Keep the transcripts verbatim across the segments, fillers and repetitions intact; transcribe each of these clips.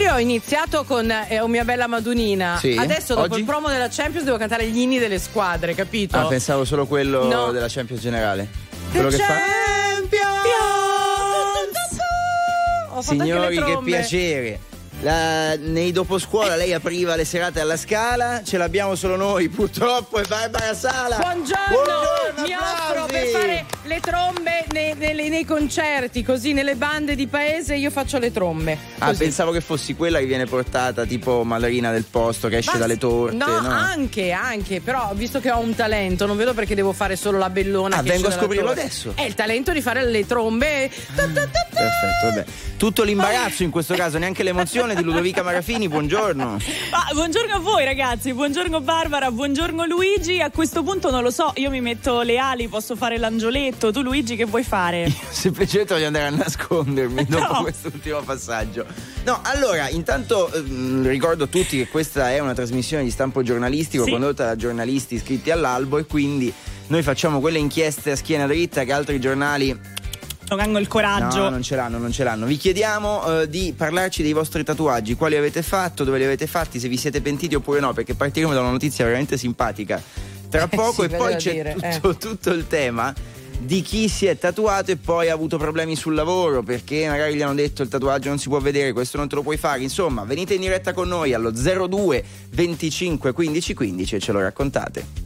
ieri ho iniziato con eh, Oh mia bella Madunina. Sì. Adesso dopo Oggi? il promo della Champions devo cantare gli inni delle squadre, capito? Ah, pensavo solo quello No. della Champions generale. Quello The che fa. Champions! Ho fatto anche Signori, le che trombe. piacere. La, nei doposcuola lei apriva le serate alla Scala, ce l'abbiamo solo noi purtroppo, è Barbara Sala. Buongiorno, Buongiorno, mi applausi. offro per fare le trombe nei, nei- nei concerti, così nelle bande di paese io faccio le trombe. Ah, Così. pensavo che fossi quella che viene portata tipo ballerina del posto che esce Ma- dalle torte. No, No, anche, anche, però visto che ho un talento, non vedo perché devo fare solo la bellona. Ah, che vengo esce a dalla scoprirlo torre. adesso. È il talento di fare le trombe. Perfetto, vabbè. Tutto l'imbarazzo in questo caso, neanche l'emozione di Ludovica Marafini, buongiorno. Ah, buongiorno a voi ragazzi, buongiorno Barbara, buongiorno Luigi. A questo punto non lo so, io mi metto le ali, posso fare l'angioletto. Tu Luigi che vuoi fare? Semplicemente voglio andare a nascondermi dopo No. quest'ultimo passaggio. No, allora, intanto ehm, ricordo a tutti che questa è una trasmissione di stampo giornalistico Sì. condotta da giornalisti iscritti all'albo e quindi noi facciamo quelle inchieste a schiena dritta che altri giornali Non hanno il coraggio. no, non ce l'hanno, non ce l'hanno. Vi chiediamo eh, di parlarci dei vostri tatuaggi, quali avete fatto, dove li avete fatti, se vi siete pentiti oppure no, perché partiremo da una notizia veramente simpatica tra poco sì, e poi voglio c'è dire, tutto, eh. tutto il tema di chi si è tatuato e poi ha avuto problemi sul lavoro perché magari gli hanno detto il tatuaggio non si può vedere, questo non te lo puoi fare. Insomma, venite in diretta con noi allo zero due venticinque quindici quindici e ce lo raccontate.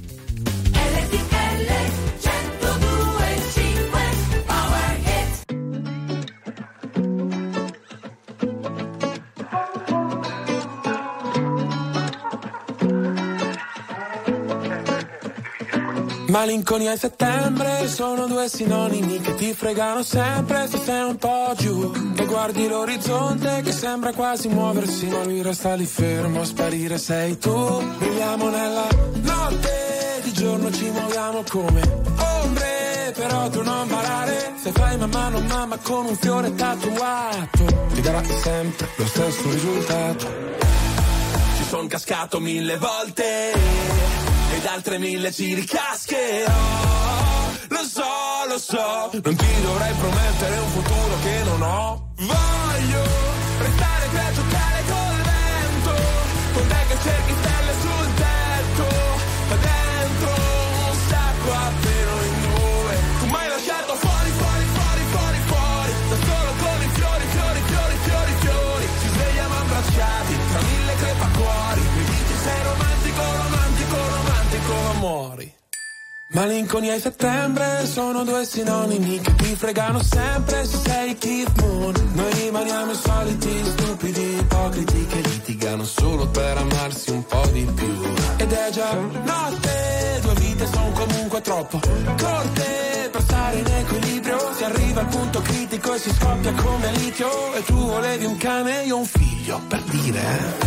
Malinconia e settembre sono due sinonimi che ti fregano sempre se sei un po' giù e guardi l'orizzonte che sembra quasi muoversi ma lui resta lì fermo a sparire. Sei tu, viviamo nella notte, di giorno ci muoviamo come ombre, però tu non parare, se fai mamma non mamma con un fiore tatuato ti darà sempre lo stesso risultato. Ci son cascato mille volte ed altre mille ci ricascherò. Lo so, lo so, non ti dovrei promettere un futuro che non ho. Voglio restare qui a giocare col vento, con te che cerchi stelle sul tetto, ma dentro un sacco appena in due. Tu m'hai lasciato fuori, fuori, fuori, fuori, fuori, da solo con i fiori, fiori, fiori, fiori, fiori. Ci svegliamo abbracciati tra mille crepacuori. Mi dici sei romantico, romantico, romantico, amori. Malinconia e settembre sono due sinonimi che ti fregano sempre se sei Keith Moon. Noi rimaniamo i soliti stupidi ipocriti che litigano solo per amarsi un po' di più. Ed è già notte, due vite sono comunque troppo corte per stare in equilibrio. Si arriva al punto critico e si scoppia come a litio. E tu volevi un cane e io un figlio, per dire.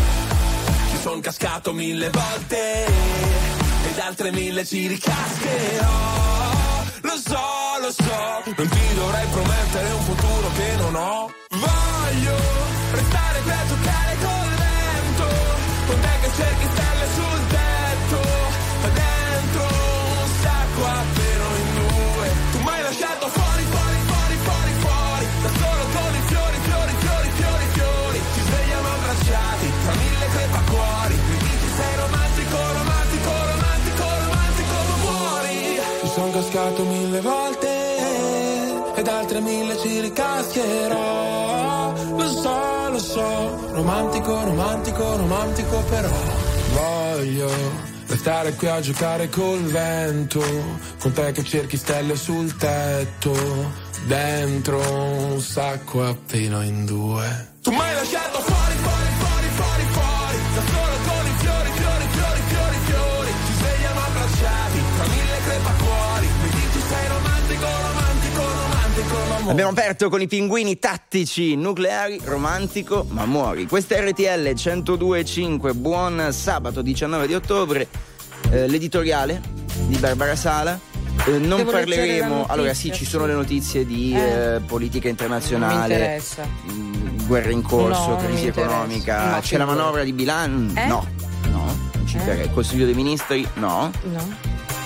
Ci son cascato mille volte ed altre mille ci ricascherò. Lo so, lo so, non ti dovrei promettere un futuro che non ho. Voglio restare qui a giocare col vento, con te che cerchi stelle sul tetto, ma dentro un sacco appena in due. Tu m'hai lasciato fuori, fuori, fuori, fuori, fuori, da solo con i fiori, fiori, fiori, fiori, fiori. Ci svegliamo abbracciati tra mille crepacuori. Mi dici sei romantico, romantico, romantico, romantico, ma muori. Mi son cascato mille volte ed altre mille ci ricascherò. Lo so, lo so, romantico, romantico, romantico però. Voglio restare qui a giocare col vento, con te che cerchi stelle sul tetto, dentro un sacco appena in due. Tu m'hai lasciato fuori, fuori, fuori, fuori, fuori, da solo con i fiori, fiori, fiori, fiori, fiori. Ci svegliamo abbracciati tra mille crepacuori. Mi dici sei romantico, romantico, romantico, ma muori. Abbiamo aperto con i pinguini tattici nucleari, romantico ma muori. Questa è R T L centodue e cinque, buon sabato diciannove di ottobre. Eh, l'editoriale di Barbara Sala. Eh, non Devo leggere la parleremo. notizia, Allora sì, ci sono sì. le notizie di Eh. eh, politica Non mi internazionale, interessa. mh, guerra in corso, No, non crisi mi interessa. economica. No, C'è la figurati. manovra di bilancio? Eh? No, no, non ci Eh? interessa. Il Consiglio dei Ministri? No. No.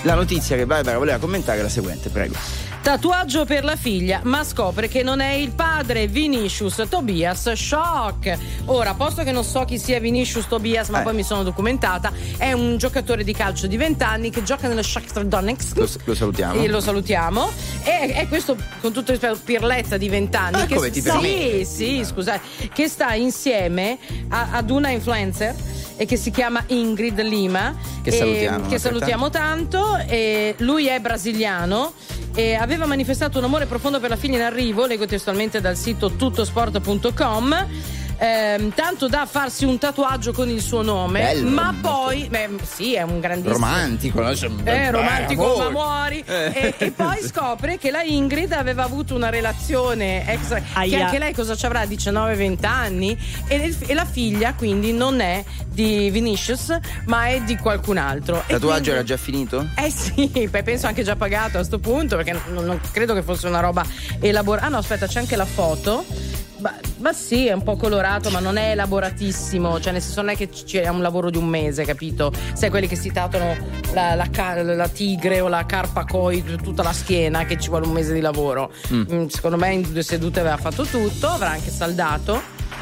La notizia che Barbara voleva commentare è la seguente, prego. Tatuaggio per la figlia, ma scopre che non è il padre. Vinicius Tobias, shock. Ora, posto che non so chi sia Vinicius Tobias, ma eh. poi mi sono documentata, è un giocatore di calcio di venti anni che gioca nello Shakhtar Donetsk. Lo, lo salutiamo. E lo salutiamo. E è questo, con tutto il rispetto, pirletta di venti anni. Ah, che come ti sì, permetti? sì, scusate, che sta insieme a, ad una influencer e che si chiama Ingrid Lima, che e, salutiamo, che salutiamo tanto. E lui è brasiliano e aveva manifestato un amore profondo per la figlia in arrivo, leggo testualmente dal sito tuttosport punto com. Eh, tanto da farsi un tatuaggio con il suo nome. Bello, ma poi beh, sì, è un grandissimo romantico, no? eh, romantico ma muori eh. e, e poi scopre che la Ingrid aveva avuto una relazione extra, che anche lei cosa ci avrà, diciannove venti anni, e, e la figlia quindi non è di Vinicius ma è di qualcun altro. Il tatuaggio quindi, era già finito? Eh sì, beh, penso anche già pagato a sto punto, perché non, non credo che fosse una roba elaborata. Ah no, aspetta, c'è anche la foto. Ma, ma sì, è un po' colorato, ma non è elaboratissimo, cioè nel senso non è che c'è un lavoro di un mese, capito? Sai, quelli che si tatuano la, la, la tigre o la carpa koi tutta la schiena, che ci vuole un mese di lavoro. Mm. Secondo me in due sedute aveva fatto tutto, avrà anche saldato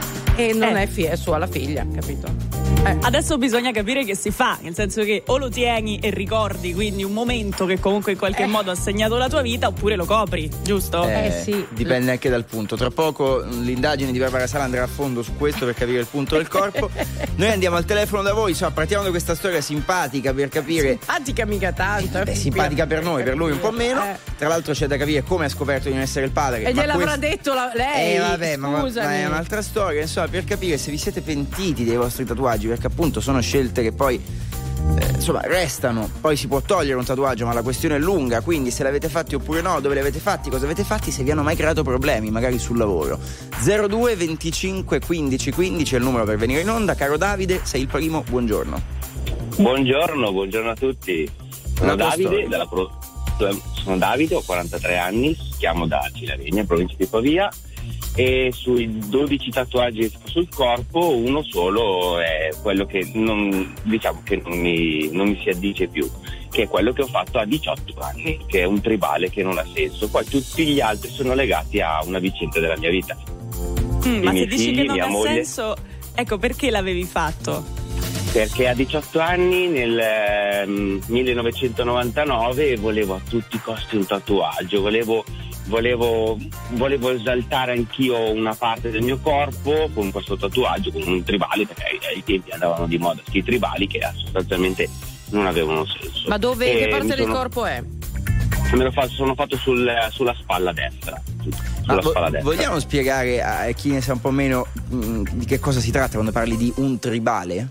e non eh. è, fi- è sua la figlia, capito? Eh. Adesso bisogna capire che si fa, nel senso che o lo tieni e ricordi quindi un momento che comunque in qualche eh. modo ha segnato la tua vita, oppure lo copri, giusto? Eh, eh sì. Dipende anche dal punto. Tra poco l'indagine di Barbara Sala andrà a fondo su questo per capire il punto del corpo. Noi andiamo al telefono da voi, insomma, partiamo da questa storia simpatica per capire. Simpatica mica tanto. Beh, simpatica per noi, per lui un po' meno. Eh. Tra l'altro c'è da capire come ha scoperto di non essere il padre. E gliel'avrà questo... detto la... lei. Eh vabbè, ma, ma è un'altra storia, insomma, per capire se vi siete pentiti dei vostri tatuaggi, perché appunto sono scelte che poi eh, insomma restano. Poi si può togliere un tatuaggio, ma la questione è lunga, quindi se l'avete fatti oppure no, dove li avete fatti, cosa avete fatti, se vi hanno mai creato problemi magari sul lavoro. Zero due venticinque quindici quindici è il numero per venire in onda. Caro Davide, sei il primo, buongiorno. Buongiorno, buongiorno a tutti. Sono Davide, dalla Pro... sono Davide, ho quarantatré anni, chiamo da Cilaregna, provincia di Pavia, e sui dodici tatuaggi sul corpo uno solo è quello che non, diciamo che non mi, non mi si addice più, che è quello che ho fatto a diciotto anni, che è un tribale che non ha senso. Poi tutti gli altri sono legati a una vicenda della mia vita. Mm, ma se dici figli, che non mia ha moglie, senso, ecco perché l'avevi fatto? Perché a diciotto anni nel eh, millenovecentonovantanove volevo a tutti i costi un tatuaggio, volevo Volevo, volevo esaltare anch'io una parte del mio corpo con questo tatuaggio, con un tribale, perché ai tempi andavano di moda sti tribali che sostanzialmente non avevano senso. Ma dove, e che parte sono, del corpo è? Me lo fatto, sono fatto sul, sulla spalla destra. Sulla ah, spalla vo- destra. Vogliamo spiegare a chi ne sa un po' meno mh, di che cosa si tratta quando parli di un tribale?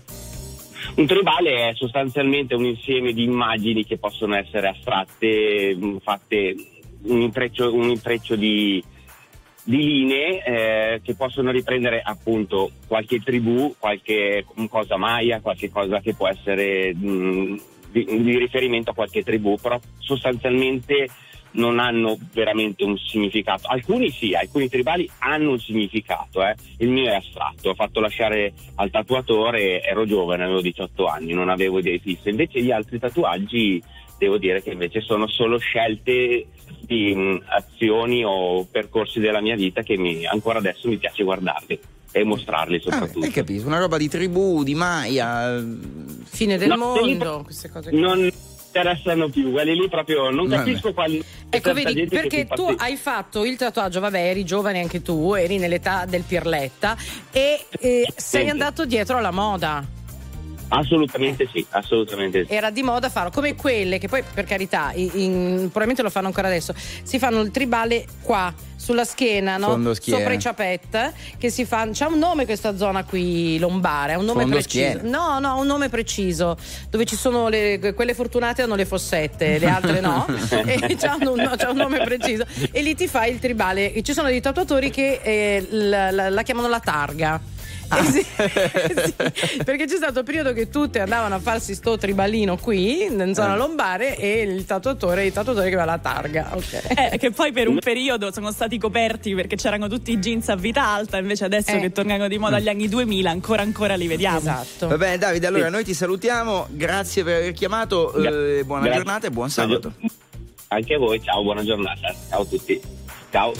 Un tribale è sostanzialmente un insieme di immagini che possono essere astratte, fatte un intreccio, un intreccio di, di linee eh, che possono riprendere appunto qualche tribù, qualche cosa maya, qualche cosa che può essere mh, di, di riferimento a qualche tribù, però sostanzialmente non hanno veramente un significato. Alcuni sì, alcuni tribali hanno un significato, eh. Il mio è astratto, ho fatto lasciare al tatuatore, ero giovane, avevo diciotto anni, non avevo idee fisse. Invece gli altri tatuaggi devo dire che invece sono solo scelte di mh, azioni o percorsi della mia vita che mi, ancora adesso mi piace guardarli e mostrarli soprattutto. Ah, hai capito, una roba di tribù, di Maya, fine del no, mondo, lì, queste cose qui. Non interessano più, quelli lì proprio non capisco no, quali. Ecco, vedi, perché tu fatti... hai fatto il tatuaggio, vabbè, eri giovane anche tu, eri nell'età del pirletta e eh, sei andato dietro alla moda. Assolutamente sì, assolutamente sì. Era di moda farlo, come quelle che poi, per carità, in, in, probabilmente lo fanno ancora adesso, si fanno il tribale qua sulla schiena, no? Fondo schiena. Sopra i ciapette, che si fa, c'ha un nome questa zona qui lombare, ha un nome Fondo preciso. schiena. No, no, un nome preciso, dove ci sono le, quelle fortunate hanno le fossette, le altre no. E c'ha un, no, c'ha un nome preciso. E lì ti fai il tribale. Ci sono dei tatuatori che eh, la, la, la chiamano la targa. Eh sì, sì, perché c'è stato il periodo che tutte andavano a farsi sto tribalino qui in zona lombare e il tatuatore, il tatuatore che aveva la targa. Okay. Eh, che poi per un periodo sono stati coperti perché c'erano tutti i jeans a vita alta, invece adesso eh. che tornano di moda agli anni duemila ancora ancora li vediamo. Esatto. Va bene Davide, allora noi ti salutiamo, grazie per aver chiamato, eh, buona Grazie. giornata e buon sabato. Anche a voi, ciao, buona giornata. Ciao a tutti. Ciao.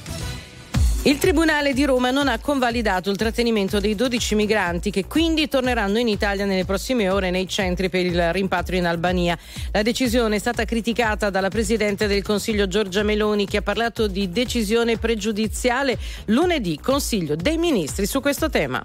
Il Tribunale di Roma non ha convalidato il trattenimento dei dodici migranti che quindi torneranno in Italia nelle prossime ore nei centri per il rimpatrio in Albania. La decisione è stata criticata dalla Presidente del Consiglio Giorgia Meloni, che ha parlato di decisione pregiudiziale lunedì, Consiglio dei Ministri su questo tema.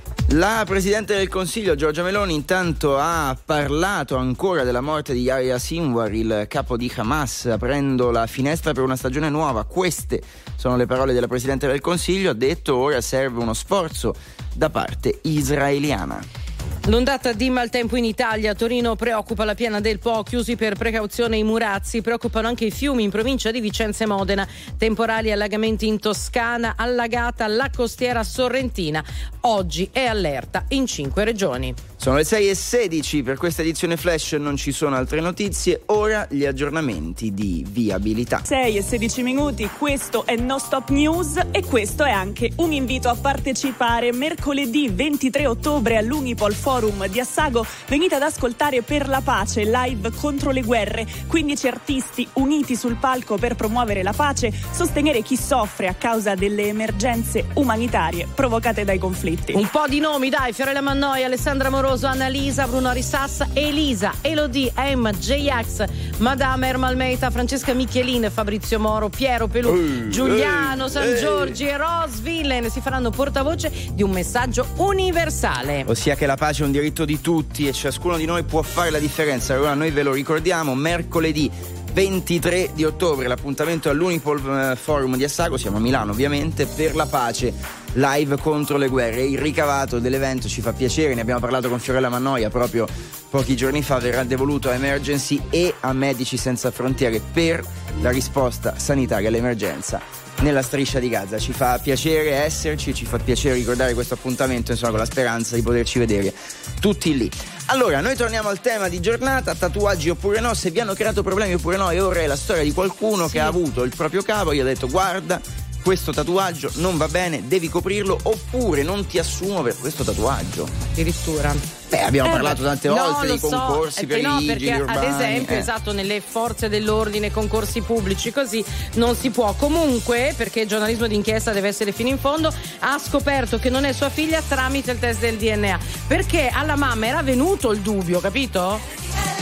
La Presidente del Consiglio Giorgia Meloni intanto ha parlato ancora della morte di Yahya Sinwar, il capo di Hamas, aprendo la finestra per una stagione nuova. Queste sono le parole della Presidente del Consiglio. Ha detto: ora serve uno sforzo da parte israeliana. L'ondata di maltempo in Italia. Torino preoccupa la Piana del Po, chiusi per precauzione i Murazzi, preoccupano anche i fiumi in provincia di Vicenza e Modena, temporali e allagamenti in Toscana, allagata la costiera sorrentina. Oggi è allerta in cinque regioni. Sono le sei e sedici, per questa edizione flash non ci sono altre notizie, ora gli aggiornamenti di viabilità. sei e sedici minuti, questo è No Stop News e questo è anche un invito a partecipare mercoledì ventitré ottobre all'Unipol Forum di Assago. Venite ad ascoltare Per la Pace, live contro le guerre, quindici artisti uniti sul palco per promuovere la pace, sostenere chi soffre a causa delle emergenze umanitarie provocate dai conflitti. Un po' di nomi, dai: Fiorella Mannoia, Alessandra Moroso, Annalisa, Bruno Arissassa, Elisa, Elodie, Emma, J-Ax, Madame Ermalmeita, Francesca Michelin, Fabrizio Moro, Piero Pelù, uh, Giuliano uh, San Giorgi uh. e Rose Villen si faranno portavoce di un messaggio universale. Ossia che la pace è un diritto di tutti e ciascuno di noi può fare la differenza. Allora noi ve lo ricordiamo, mercoledì ventitré di ottobre l'appuntamento all'Unipol Forum di Assago, siamo a Milano ovviamente, per la pace, live contro le guerre. Il ricavato dell'evento, ci fa piacere, ne abbiamo parlato con Fiorella Mannoia proprio pochi giorni fa, verrà devoluto a Emergency e a Medici Senza Frontiere per la risposta sanitaria all'emergenza nella striscia di Gaza. Ci fa piacere esserci, ci fa piacere ricordare questo appuntamento, insomma, con la speranza di poterci vedere tutti lì. Allora, noi torniamo al tema di giornata, tatuaggi oppure no, se vi hanno creato problemi oppure no, e ora è la storia di qualcuno sì. che ha avuto il proprio capo, gli ha detto: guarda, questo tatuaggio non va bene, devi coprirlo, oppure non ti assumo per questo tatuaggio. Addirittura. Beh, abbiamo eh, parlato tante no, volte di so, concorsi eh, per no, i vigili perché, urbani. ad esempio, eh. esatto, nelle forze dell'ordine, concorsi pubblici, così non si può. Comunque, perché il giornalismo d'inchiesta deve essere fino in fondo, ha scoperto che non è sua figlia tramite il test del D N A. Perché alla mamma era venuto il dubbio, capito?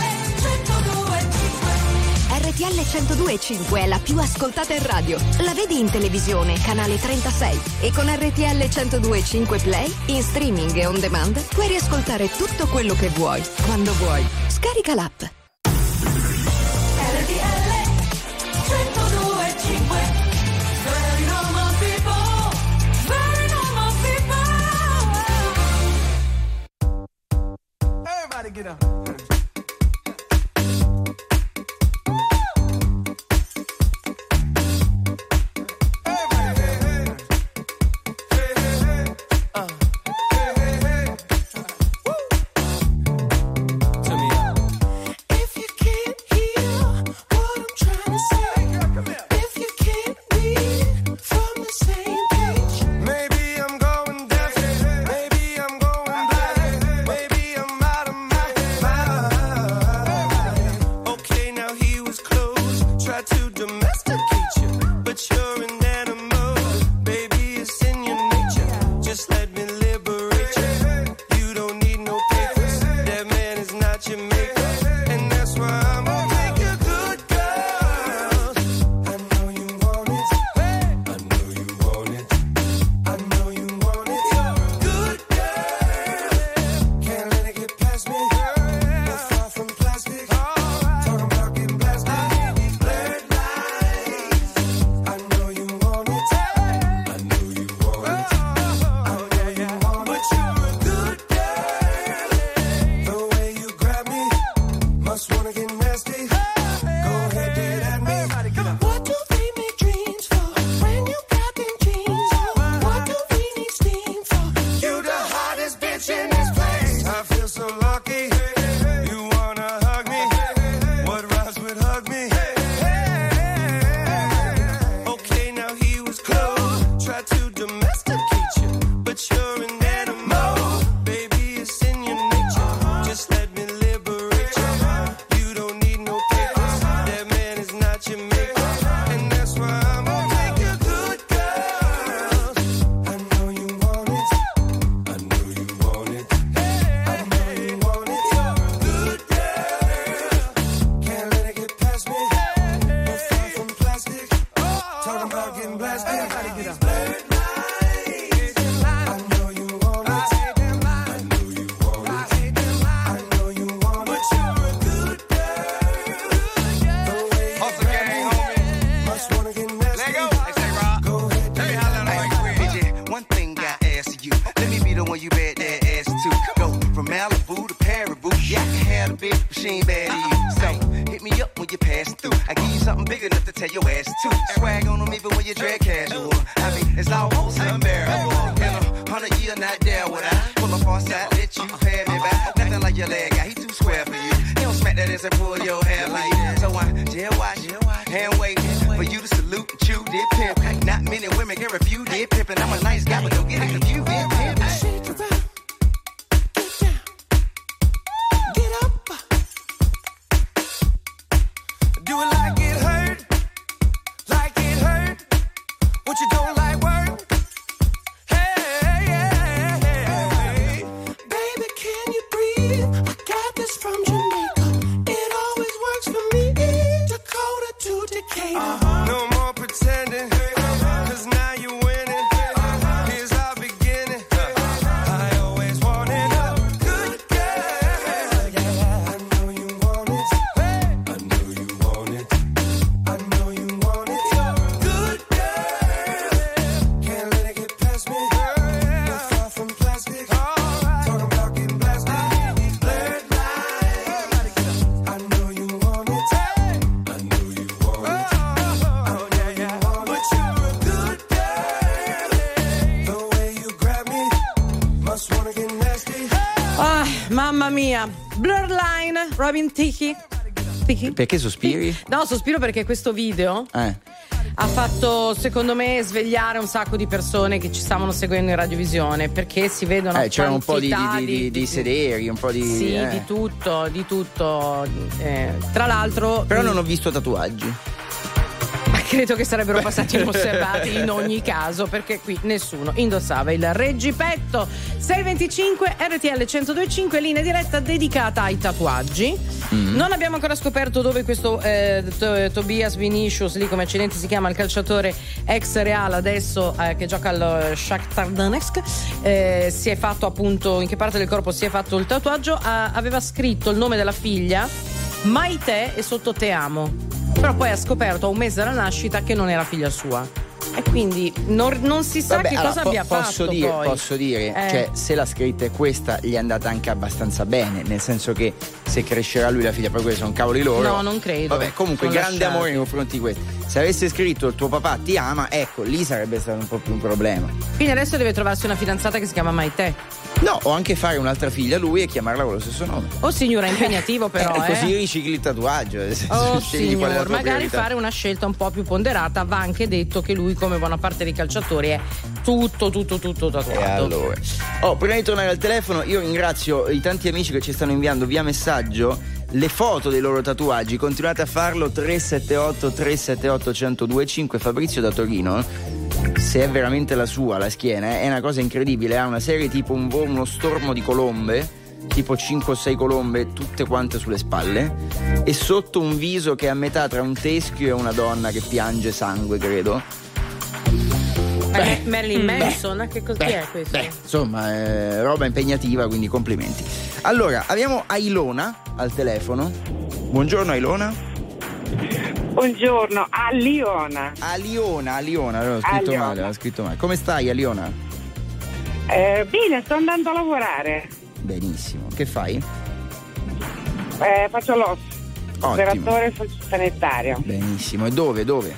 R T L centodue e cinque è la più ascoltata in radio. La vedi in televisione, canale trentasei. E con R T L centodue e cinque Play, in streaming e on demand, puoi riascoltare tutto quello che vuoi, quando vuoi. Scarica l'app. R T L centodue e cinque. Very normal people, very normal people. Everybody get up. need something big enough to tell your ass to. Swag on them even when you drag casual. I mean, it's almost unbearable. In a hundred year, not there would I pull up on side, let you pay me back. Nothing like your leg guy, he too square for you. He don't smack that ass and pull your hair like that. So I just watch, hand wait for you to salute and chew did pimp. Not many women can refuse did pimp, and I'm a nice guy, but don't get it confused did pimp. Shake it up, get down, get up. Do it like it hurt, like it hurt. What you don't like work? Hey, hey, hey, hey. Baby, can you breathe? I got this from Jamaica. It always works for me. Dakota to Decatur. Uh-huh. No more pretending, cause now you're winning. Here's our beginning. I always wanted a good girl. I know you want it. I know you want it. I know you want it. Good girl. Can't let it get past me. Not far from plastic. Talking about getting blasted. Blurred lines. I know you want it. I know you want it. Oh yeah, yeah. But you're a good girl. The way you grab me, must wanna get nasty. Ah, mamma mia. Blur Line, Robin Thicke. Thicke? Perché sospiri? No, sospiro perché questo video Eh. ha fatto, secondo me, svegliare un sacco di persone che ci stavano seguendo in radiovisione, perché si vedono Eh, c'era un po' di, quantità di, di, di sederi, un po' di. Sì, eh. di tutto, di tutto. Eh, tra l'altro. Però non ho visto tatuaggi. Ma credo che sarebbero passati inosservati in ogni caso, perché qui nessuno indossava il reggipetto. sei e venticinque R T L centodue e cinque, linea diretta dedicata ai tatuaggi. Mm. Non abbiamo ancora scoperto dove questo eh, to- Tobias Vinicius, lì come accidenti si chiama, il calciatore ex Real adesso eh, che gioca al Shakhtar Donetsk, eh, si è fatto appunto, in che parte del corpo si è fatto il tatuaggio. Ah, aveva scritto il nome della figlia Maite e sotto te amo, però poi ha scoperto a un mese dalla nascita che non era figlia sua, e quindi non, non si sa Vabbè, che allora, cosa po- abbia posso fatto dire, poi. Posso dire, Eh. cioè, se la scritta è questa, gli è andata anche abbastanza bene, nel senso che se crescerà lui la figlia, poi quelli sono cavoli loro. No, non credo. Vabbè, comunque, Sono grande lasciati. amore nei confronti di questo. Se avesse scritto il tuo papà ti ama, ecco, lì sarebbe stato un po' più un problema. Quindi adesso deve trovarsi una fidanzata che si chiama Maite. No, o anche fare un'altra figlia a lui e chiamarla con lo stesso nome. Oh signora, è impegnativo però, Eh, eh. così ricicli il tatuaggio. nel senso, Oh scegli qual è la signor, tua magari priorità. fare una scelta un po' più ponderata. Va anche detto che lui, come buona parte dei calciatori, è tutto, tutto, tutto tatuato. E allora. Oh, prima di tornare al telefono, io ringrazio i tanti amici che ci stanno inviando via messaggio le foto dei loro tatuaggi. Continuate a farlo. Tre sette otto tre sette otto uno zero due cinque. Fabrizio da Torino, se è veramente la sua la schiena, eh, è una cosa incredibile. Ha una serie tipo un vo- uno stormo di colombe, tipo cinque o sei colombe tutte quante sulle spalle, e sotto un viso che è a metà tra un teschio e una donna che piange sangue, credo. Beh, Marilyn Manson, che cosa è questo? Beh, insomma, eh, roba impegnativa, quindi complimenti. Allora, abbiamo Ailona al telefono. Buongiorno Ailona. Buongiorno, a Liona. Aliona, Aliona, avevo scritto Aliona. male, avevo scritto male. Come stai Aliona? Eh, bene, sto andando a lavorare. Benissimo. Che fai? Eh, faccio l'O S, Ottimo. operatore sanitario. Benissimo. E dove? Dove?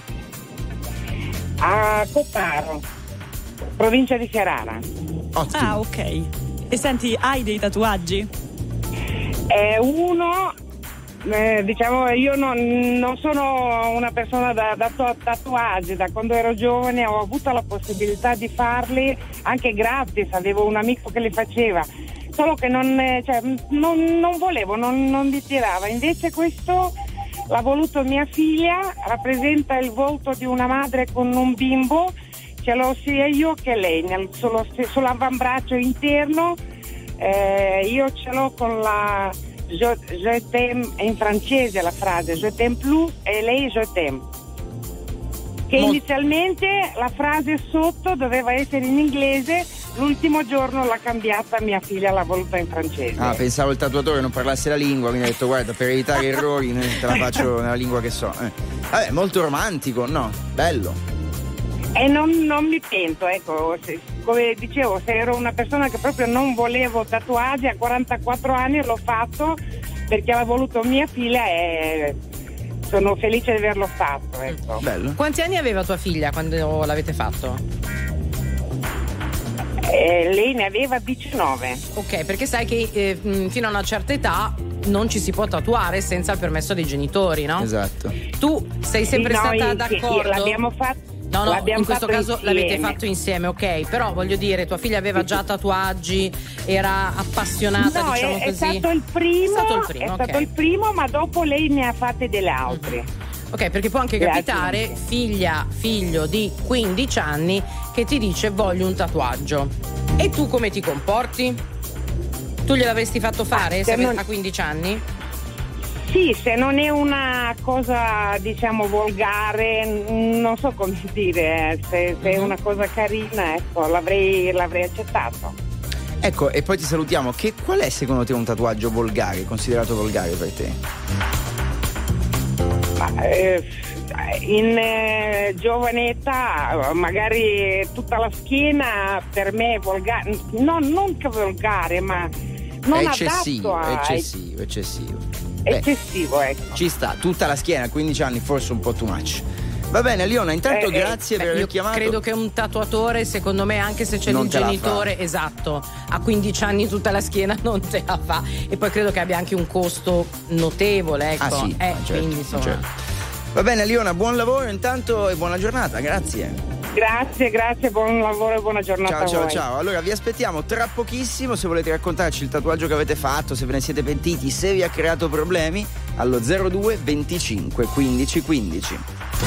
A Copparo, provincia di Ferrara. Ottimo. Ah, ok. E senti, hai dei tatuaggi? Eh, uno, eh, diciamo, io non, non sono una persona da, da to- tatuaggi. Da quando ero giovane ho avuto la possibilità di farli anche gratis, avevo un amico che li faceva. Solo che non, eh, cioè, non, non volevo, non, non mi tirava. Invece questo l'ha voluto mia figlia, rappresenta il volto di una madre con un bimbo, ce l'ho sia io che lei, nel, sullo, sull'avambraccio interno, eh, io ce l'ho con la je, je t'aime in francese la frase, je t'aime plus e lei je t'aime. Che Mol- inizialmente la frase sotto doveva essere in inglese, l'ultimo giorno l'ha cambiata mia figlia, l'ha voluta in francese. Ah, pensavo il tatuatore non parlasse la lingua, quindi ho detto guarda, per evitare errori te la faccio nella lingua che so. Eh. Vabbè, molto romantico, no? Bello. E non, non mi pento, ecco, se, come dicevo, se ero una persona che proprio non volevo tatuaggi, a quarantaquattro anni l'ho fatto perché l'ha voluto mia figlia e sono felice di averlo fatto, ecco. Bello. Quanti anni aveva tua figlia quando l'avete fatto? Eh, lei ne aveva diciannove. Ok, perché sai che eh, mh, fino a una certa età non ci si può tatuare senza il permesso dei genitori, no? Esatto. Tu sei sempre Sì, stata noi, d'accordo? Sì, l'abbiamo fatto. No, no, l'abbiamo in questo fatto caso insieme. l'avete fatto insieme, ok, però voglio dire, tua figlia aveva già tatuaggi, era appassionata, No, diciamo è, così. è stato il primo, È stato il primo, è ok. stato il primo, ma dopo lei ne ha fatte delle altre. Ok, perché può anche Grazie. capitare figlia, figlio di quindici anni che ti dice voglio un tatuaggio. E tu come ti comporti? Tu gliel'avresti fatto fare Ah, se se non- a quindici anni? Sì, se non è una cosa, diciamo, volgare, n- non so come dire, se, se è una cosa carina, ecco, l'avrei, l'avrei accettato. Ecco, e poi ti salutiamo. Che, qual è secondo te un tatuaggio volgare, considerato volgare per te? Ma, eh, in eh, giovane età, magari tutta la schiena per me è volgare, no, non che volgare, ma non è eccessivo, adatto a... eccessivo, eccessivo. Beh, eccessivo, ecco. ci sta, tutta la schiena, quindici anni, forse un po' too much. Va bene, Liona, intanto Eh, eh, grazie Beh, per aver io chiamato. credo che un tatuatore, secondo me, anche se c'è Non il te la genitore, esatto, a quindici anni tutta la schiena non te la fa. E poi credo che abbia anche un costo notevole, ecco. Ah sì, eh, certo, quindi insomma. certo. Va bene, Liona, buon lavoro intanto e buona giornata, grazie. Grazie, grazie, buon lavoro e buona giornata Ciao, a ciao, voi. ciao. Allora vi aspettiamo tra pochissimo. Se volete raccontarci il tatuaggio che avete fatto, se ve ne siete pentiti, se vi ha creato problemi, allo zero due venticinque quindici quindici.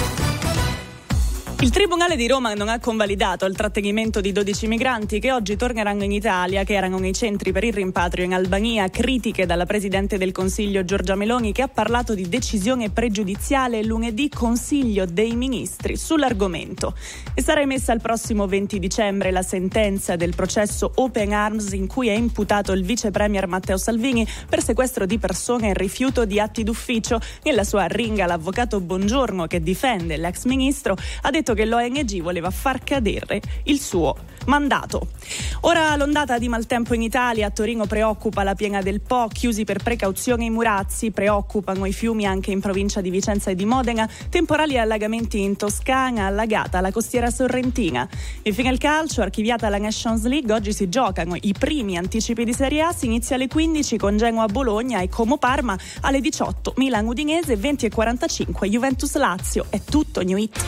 Il Tribunale di Roma non ha convalidato il trattenimento di dodici migranti che oggi torneranno in Italia, che erano nei centri per il rimpatrio in Albania. Critiche dalla Presidente del Consiglio Giorgia Meloni, che ha parlato di decisione pregiudiziale lunedì Consiglio dei Ministri sull'argomento. E sarà emessa il prossimo venti dicembre la sentenza del processo Open Arms in cui è imputato il vice premier Matteo Salvini per sequestro di persone e rifiuto di atti d'ufficio. Nella sua arringa l'avvocato Bongiorno, che difende l'ex ministro, ha detto che l'O N G voleva far cadere il suo mandato. Ora l'ondata di maltempo in Italia. A Torino preoccupa la piena del Po, chiusi per precauzione i Murazzi, preoccupano i fiumi anche in provincia di Vicenza e di Modena, temporali e allagamenti in Toscana, allagata la costiera sorrentina. Infine il calcio, archiviata la Nations League, oggi si giocano i primi anticipi di Serie A, si inizia alle quindici con Genoa Bologna e Como Parma, alle diciotto Milan Udinese, venti e quarantacinque Juventus Lazio. È tutto, New Hit.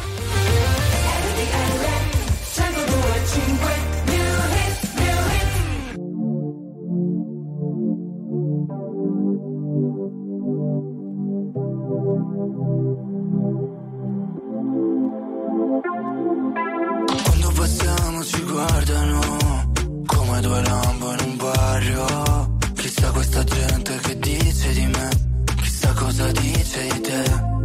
Quando passiamo ci guardano come due lampo in un barrio. Chissà questa gente che dice di me, chissà cosa dice di te.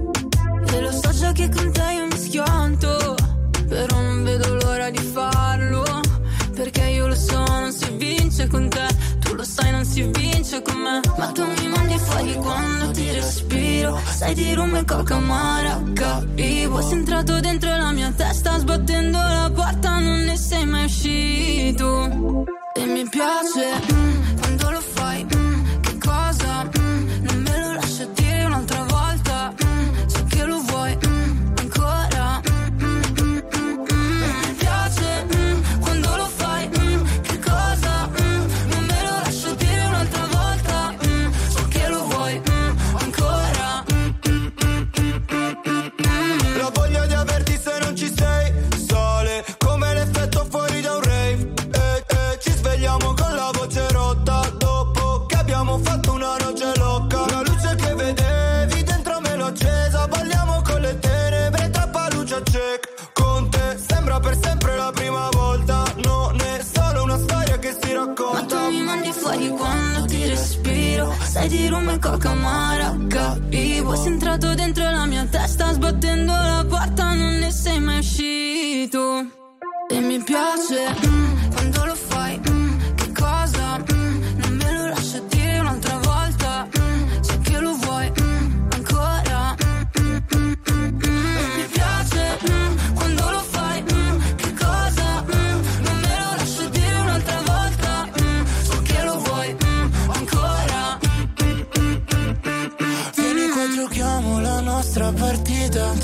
E lo so già che con te io mi schianto, però non vedo l'ora di farlo, perché io lo so non si vince con te, tu lo sai non si vince con me. Ma tu mi mandi fuori quando ti respiro, sai di rum e coca maracaibo. Sei entrato dentro la mia testa sbattendo la porta, non ne sei mai uscito. E mi piace mm, quando lo fai, mm, che cosa, mm, non me lo lascia dire un'altra volta, mm, so che lo vuoi mm, ancora. mm, mm, mm, mm, mm. E mi piace mm, quando lo fai, mm, che cosa, mm, non me lo lascia dire un'altra volta, mm, so che lo vuoi mm, ancora. mm, mm, mm, mm, mm, mm. La voglia di averti se non ci sei, sale come l'effetto fuori da un rave. E, e ci svegliamo con la voce rotta dopo che abbiamo fatto una noce loca. La luce che vedevi dentro me l'ho accesa, balliamo con le tenebre, troppa luce a check. Con te sembra per sempre la prima volta, non è solo una storia che si Ma racconta. tu mi mandi fuori quando ti respiro, sai di rum e coca maracaibo. Sei entrato dentro la mia testa sbattendo la porta, non ne sei mai uscito. E mi piace mm, quando lo fai, mm, che cosa, mm, non me lo lascia dire un'altra volta, mm, so che lo vuoi mm, ancora. mm, mm, mm, mm, mm. E mi piace mm, quando lo fai, mm, che cosa, mm, non me lo lascia dire un'altra volta, mm, so che lo vuoi mm, ancora. Vieni qua, giochiamo la nostra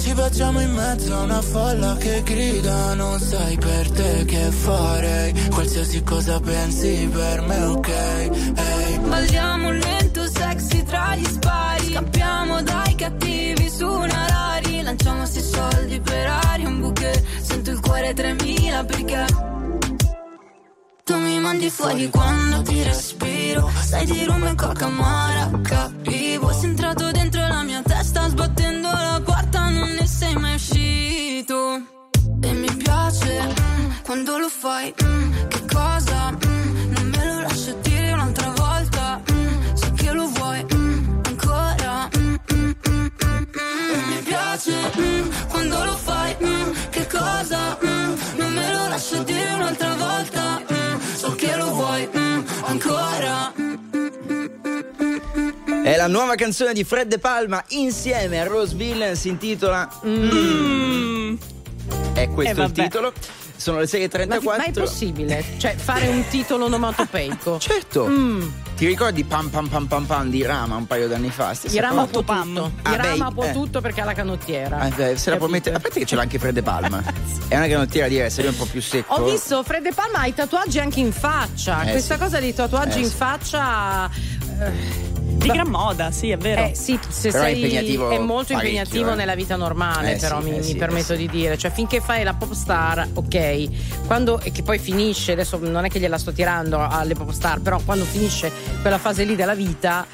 Ci baciamo in mezzo a una folla che grida, non sai per te che farei, qualsiasi cosa pensi per me, ok, hey. Balliamo lento, sexy tra gli spari, scappiamo dai cattivi su una Rari, lanciamo sti soldi per aria, un bouquet, sento il cuore tremila perché tu mi mandi fuori quando ti respiro, sai di rum e coca amara, capivo, sei entrato dentro la mia testa, sbattendo la porta non ne sei mai uscito. E mi piace mm, quando lo fai, mm, che cosa, mm, non me lo lascio dire un'altra volta, mm, so che lo vuoi mm, ancora, mm, mm, mm, mm, mm. E mi piace mm, quando lo fai, mm, che cosa, mm, non me lo lascio dire un'altra volta, mm, so che lo vuoi mm, ancora. È la nuova canzone di Fred De Palma insieme a Rose Villain, si intitola mm. È questo eh, il titolo. Sono le sei e trentaquattro. Ma, ma è possibile? Cioè fare un titolo onomatopeico? Certo. Mm. Ti ricordi Pam Pam Pam Pam Pam di Rama un paio d'anni fa? Di Rama può tutto. Ah, Di Rama beh, può eh. tutto perché ha la canottiera. Ah, beh, se la può mettere. A parte che ce l'ha anche Fred De Palma. È una canottiera diversa, è un po' più secco. Ho visto Fred De Palma ha i tatuaggi anche in faccia. Eh, Questa sì. cosa dei tatuaggi Eh, in sì. faccia. eh, Di gran moda, sì, è vero. Eh sì, se Però è sei impegnativo è molto parecchio, impegnativo eh. nella vita normale, Eh però sì, mi, eh mi sì, permetto eh sì. di dire, cioè finché fai la pop star, ok, quando e che poi finisce, adesso non è che gliela sto tirando alle pop star, però quando finisce quella fase lì della vita,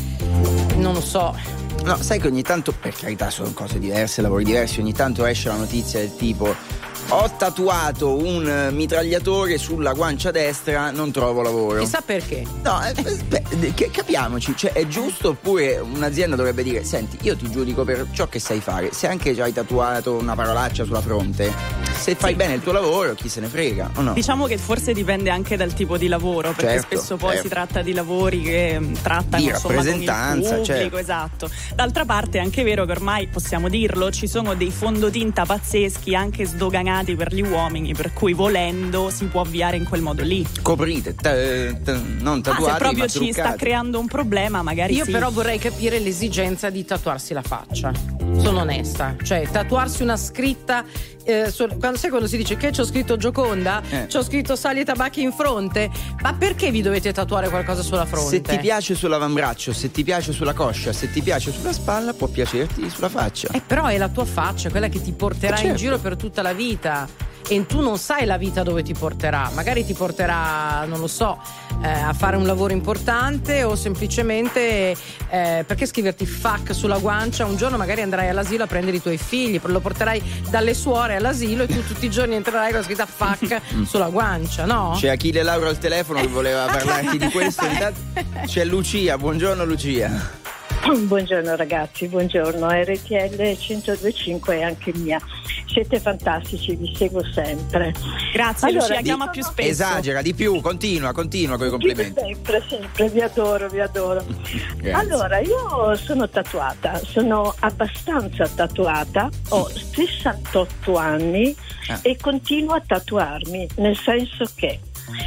non lo so. No, sai che ogni tanto, per carità, sono cose diverse, lavori diversi, ogni tanto esce la notizia del tipo: ho tatuato un mitragliatore sulla guancia destra, non trovo lavoro. Chissà perché. No, eh, beh, che- capiamoci, cioè è giusto, oppure un'azienda dovrebbe dire: senti, io ti giudico per ciò che sai fare, se anche già hai tatuato una parolaccia sulla fronte, se fai Sì. bene il tuo lavoro, chi se ne frega, o no? Diciamo che forse dipende anche dal tipo di lavoro, perché Certo, spesso poi certo. si tratta di lavori che mh, trattano Di insomma, con il rappresentanza, pubblico, certo. esatto. D'altra parte è anche vero che ormai possiamo dirlo, ci sono dei fondotinta pazzeschi anche sdoganati per gli uomini, per cui volendo si può avviare in quel modo lì. Coprite, t- t- non Ah, tatuati, se proprio ma ci sta truccati. creando un problema, magari Io sì. però vorrei capire l'esigenza di tatuarsi la faccia. Sono onesta, cioè tatuarsi una scritta eh, su- quando sai quando si dice che c'ho scritto Gioconda, Eh. c'ho scritto sali e tabacchi in fronte, ma perché vi dovete tatuare qualcosa sulla fronte? Se ti piace sull'avambraccio, se ti piace sulla coscia, se ti piace sulla spalla, può piacerti sulla faccia. Eh, però è la tua faccia, quella che ti porterà Eh, in certo. giro per tutta la vita. E tu non sai la vita dove ti porterà. Magari ti porterà, non lo so, eh, a fare un lavoro importante o semplicemente eh, perché scriverti fuck sulla guancia? Un giorno magari andrai all'asilo a prendere i tuoi figli, lo porterai dalle suore all'asilo e tu tutti i giorni entrerai con la scritta fuck sulla guancia, no? C'è Achille Lauro al telefono che voleva parlarti di questo. Intanto c'è Lucia, buongiorno Lucia. Buongiorno ragazzi, buongiorno, R T L centodue e cinque è anche mia. Siete fantastici, vi seguo sempre. Grazie Allora, Lucia, chiama dico- più spesso. Esagera di più, continua, continua con i complimenti. Sempre, sempre, vi adoro, vi adoro. Grazie. Allora, io sono tatuata, sono abbastanza tatuata, ho sessantotto anni Ah. e continuo a tatuarmi, nel senso che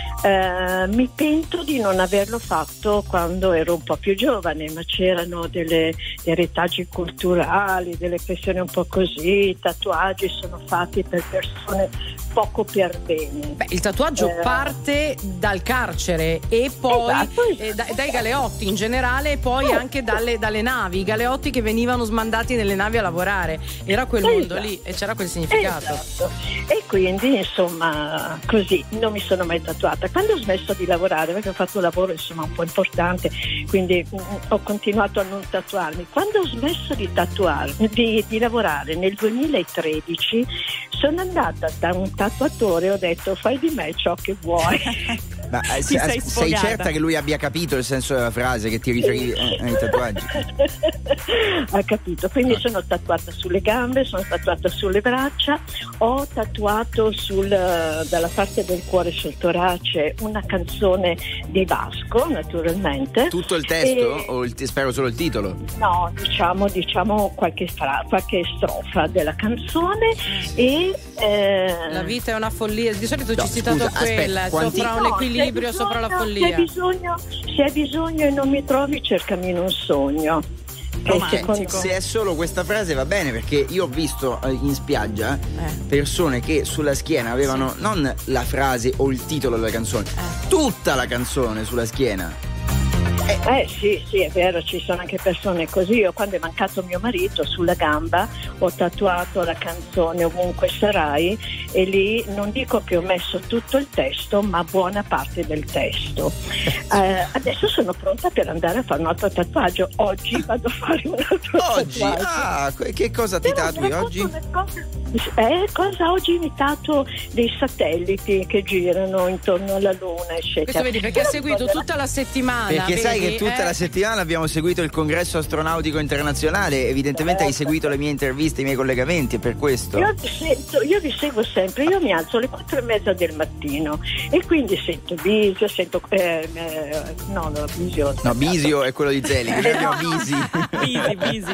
eh, mi pento di non averlo fatto quando ero un po' più giovane, ma c'erano delle, dei retaggi culturali, delle questioni un po' così, i tatuaggi sono fatti per persone poco per bene. Beh, il tatuaggio Eh. parte dal carcere e poi Esatto, esatto. eh, da- dai galeotti in generale e poi Eh. anche dalle, dalle navi, i galeotti che venivano smandati nelle navi a lavorare. Era quel Esatto. mondo lì e c'era quel significato. Esatto. E quindi insomma così non mi sono mai tatuata. Quando ho smesso di lavorare, perché ho fatto un lavoro insomma un po' importante, quindi mm, ho continuato a non tatuarmi. Quando ho smesso di tatuarmi, di, di lavorare nel duemilatredici, sono andata da un tatuatore e ho detto: fai di me ciò che vuoi. Ma eh, Ti se- sei sei sfogata. certa che lui abbia capito il senso della frase, che ti riferivi eh, ai tatuaggi? Ha capito, quindi sono tatuata sulle gambe, sono tatuata sulle braccia, ho tatuato sul, dalla parte del cuore sul torace una canzone di Vasco, naturalmente. Tutto il testo? E- O il, spero solo il titolo? No, diciamo, diciamo qualche, fra- qualche strofa della canzone e eh, La vita è una follia. Di solito No, ci citato scusa, quella, aspetta, quanti- sopra un no, equilibrio, se hai sopra la bisogno- follia. Se hai bisogno, se hai bisogno e non mi trovi, cercami in un sogno. romantico. Se è solo questa frase va bene, perché io ho visto eh, in spiaggia eh. persone che sulla schiena avevano sì. non la frase o il titolo della canzone, eh. tutta la canzone sulla schiena. Eh sì, sì, è vero, ci sono anche persone così. Io quando è mancato mio marito sulla gamba ho tatuato la canzone Ovunque sarai, e lì non dico che ho messo tutto il testo, ma buona parte del testo. Eh, adesso sono pronta per andare a fare un altro tatuaggio. Oggi vado a fare un altro oggi? tatuaggio. Ah, che cosa ti Però tatui oggi? Eh, cosa oggi ho imitato dei satelliti che girano intorno alla Luna, eccetera. Questo vedi perché ha seguito tutta la settimana. Perché vedi? sai che tutta eh? la settimana abbiamo seguito il congresso astronautico internazionale, evidentemente hai seguito le mie interviste, i miei collegamenti, è per questo. Io vi, sento, io vi seguo sempre, io mi alzo alle quattro e mezza del mattino e quindi sento Bisio, sento eh, eh, no, no, Bisio. No, Bisio è quello di Zeli, noi abbiamo Bisi. Bisi, Bisi.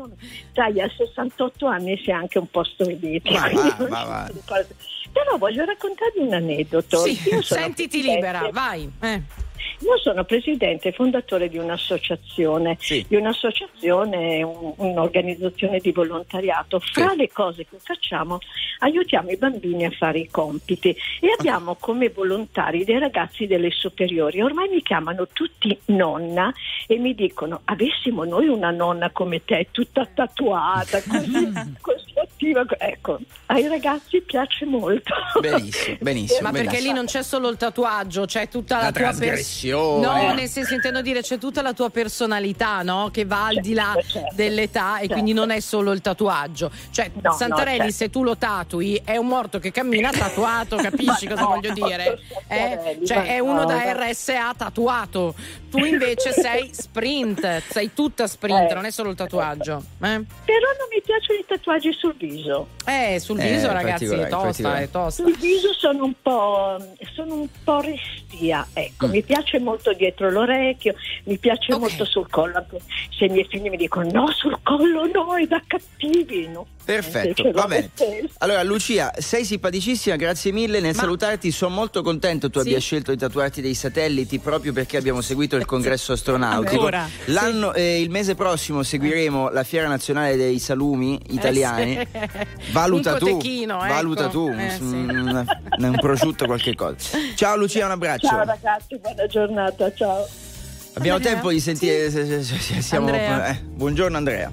Sai, a sessantotto anni si è anche un po' storditi. Ma va, ma va. Però voglio raccontarvi un aneddoto. Sì, io sono sentiti presidente. libera, vai. Eh. Io sono presidente e fondatore di un'associazione, sì. di un'associazione, un, un'organizzazione di volontariato. Fra sì. le cose che facciamo, aiutiamo i bambini a fare i compiti e abbiamo come volontari dei ragazzi delle superiori. Ormai mi chiamano tutti nonna e mi dicono: avessimo noi una nonna come te, tutta tatuata, così, così attiva. Ecco, ai ragazzi piace molto. Benissimo, benissimo. Ma benissimo. perché lì non c'è solo il tatuaggio, c'è tutta la, la tua trasgressione. No, nel senso, intendo dire, c'è tutta la tua personalità, no? Che va al di là certo, dell'età, certo. e quindi non è solo il tatuaggio. Cioè, no, Santarelli, no, certo. se tu lo tatui, è un morto che cammina tatuato, capisci cosa no, voglio dire? Eh? Cioè, è uno no, da no. R S A tatuato. Tu invece sei sprint, sei tutta sprint, eh. non è solo il tatuaggio. Eh? Però non mi piacciono i tatuaggi sul viso. Eh, sul Eh, viso, ragazzi, è tosta, è tosta. Sul viso sono un po', sono un po' restia, ecco, mm. mi piace molto dietro l'orecchio, mi piace okay. molto sul collo. Se i miei figli mi dicono no, sul collo no, è da cattivi, no? Perfetto, va bene. Allora Lucia, sei simpaticissima, grazie mille nel Ma... salutarti, sono molto contento tu sì. abbia scelto di tatuarti dei satelliti proprio perché abbiamo seguito il congresso astronautico. Ancora. L'anno, eh, il mese prossimo seguiremo la Fiera Nazionale dei Salumi Italiani. Eh sì. Valuta un tu, cotechino, valuta ecco. tu, eh, sì. un, un prosciutto, qualche cosa. Ciao Lucia, un abbraccio. Ciao ragazzi, buona giornata, ciao. Abbiamo Andrea? tempo di sentire sì. se, se, se siamo, Andrea. Eh, buongiorno Andrea.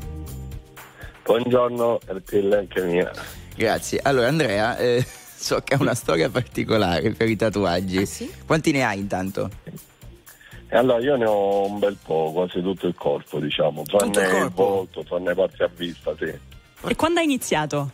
Buongiorno, è anche mia. Grazie. Allora Andrea, eh, so che ha una storia particolare per i tatuaggi. Ah, sì? Quanti ne hai intanto? E allora io ne ho un bel po', quasi tutto il corpo, diciamo, tranne il, il volto, tranne parti a vista, sì. E quando hai iniziato?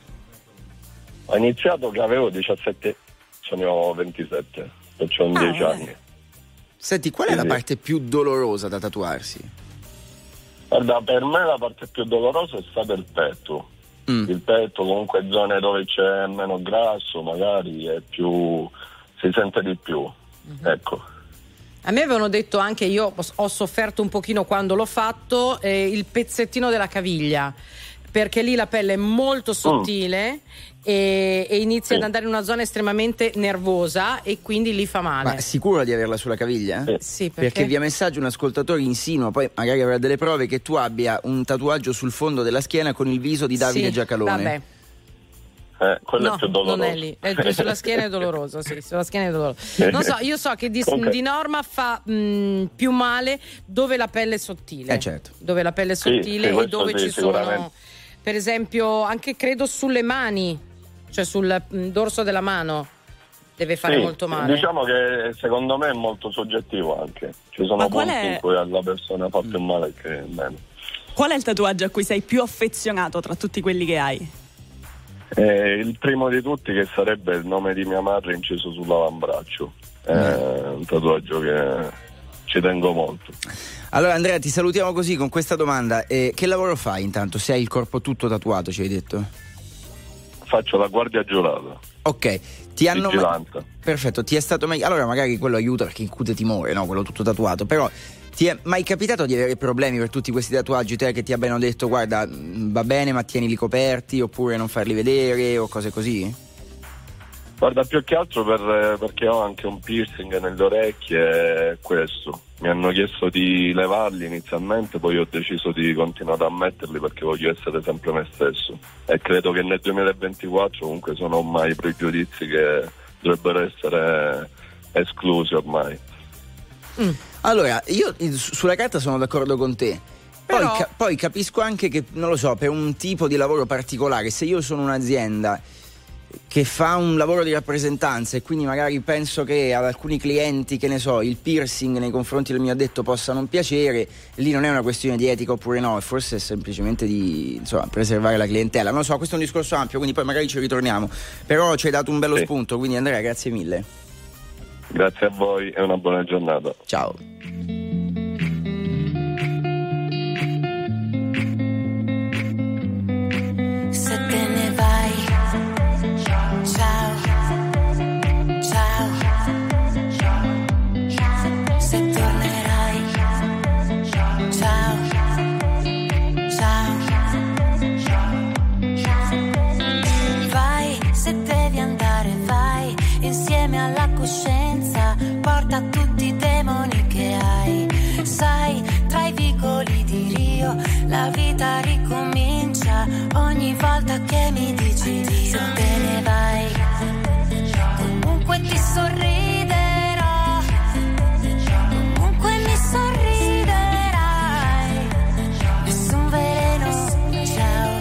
Ho iniziato che avevo diciassette, ce ne ho ventisette, perciò ho ah, dieci eh. anni. Senti, qual è sì, la sì. parte più dolorosa da tatuarsi? Guarda, per me la parte più dolorosa è stata il petto. Mm. Il petto, comunque zone dove c'è meno grasso, magari è più, si sente di più. Mm-hmm. Ecco. A me avevano detto anche, io ho sofferto un pochino quando l'ho fatto, eh, il pezzettino della caviglia, perché lì la pelle è molto sottile mm. e, e inizia sì. ad andare in una zona estremamente nervosa e quindi lì fa male. Ma sicuro di averla sulla caviglia? Sì, sì perché? Perché via messaggio un ascoltatore insinua, poi magari avrà delle prove, che tu abbia un tatuaggio sul fondo della schiena con il viso di Davide sì, Giacalone. Vabbè. Eh, quello no, è più doloroso. non è lì, è, sulla schiena è doloroso, sì, sulla schiena è doloroso. Non so, io so che di, okay. di norma fa mh, più male dove la pelle è sottile. Eh certo. Dove la pelle è sottile sì, sì, e dove sì, ci sono, per esempio, anche credo sulle mani, cioè sul mh, dorso della mano deve fare sì, molto male. Diciamo che secondo me è molto soggettivo anche. Ci sono Ma qual punti è... in cui alla persona fa più male che meno. Qual è il tatuaggio a cui sei più affezionato tra tutti quelli che hai? Eh, il primo di tutti, che sarebbe il nome di mia madre inciso sull'avambraccio. È mm. un tatuaggio che ci tengo molto. Allora Andrea, ti salutiamo così con questa domanda. Eh, che lavoro fai intanto? Se hai il corpo tutto tatuato, ci hai detto? Faccio la guardia giurata. Ok, ti hanno ma... Perfetto, ti è stato mai... Allora magari quello aiuta perché incute timore, no? Quello tutto tatuato, però ti è mai capitato di avere problemi per tutti questi tatuaggi, te che ti abbiano detto guarda va bene ma tienili coperti, oppure non farli vedere o cose così? Guarda, più che altro per, perché ho anche un piercing nelle orecchie, questo. mi hanno chiesto di levarli inizialmente, poi ho deciso di continuare a metterli perché voglio essere sempre me stesso, e credo che nel duemilaventiquattro comunque sono ormai pregiudizi che dovrebbero essere esclusi ormai. Mm. Allora, io sulla carta sono d'accordo con te. Poi, Però... ca- poi capisco anche che, non lo so, per un tipo di lavoro particolare, se io sono un'azienda che fa un lavoro di rappresentanza e quindi magari penso che ad alcuni clienti, che ne so, il piercing nei confronti del mio addetto possa non piacere, lì non è una questione di etica oppure no, forse è semplicemente di, insomma, preservare la clientela. Non lo so, questo è un discorso ampio, quindi poi magari ci ritorniamo, però ci hai dato un bello sì. spunto, quindi Andrea, grazie mille. Grazie a voi e una buona giornata. Ciao. Se te ne vai, ciao, ciao. Se tornerai, ciao, ciao. Vai, se devi andare, vai, insieme alla coscienza, porta tutti i demoni che hai. Sai, tra i vicoli di Rio, la vita ricomincia ogni volta che mi dici Dio. Se te ne vai, comunque ti sorriderò, comunque mi sorriderai, nessun veleno, ciao.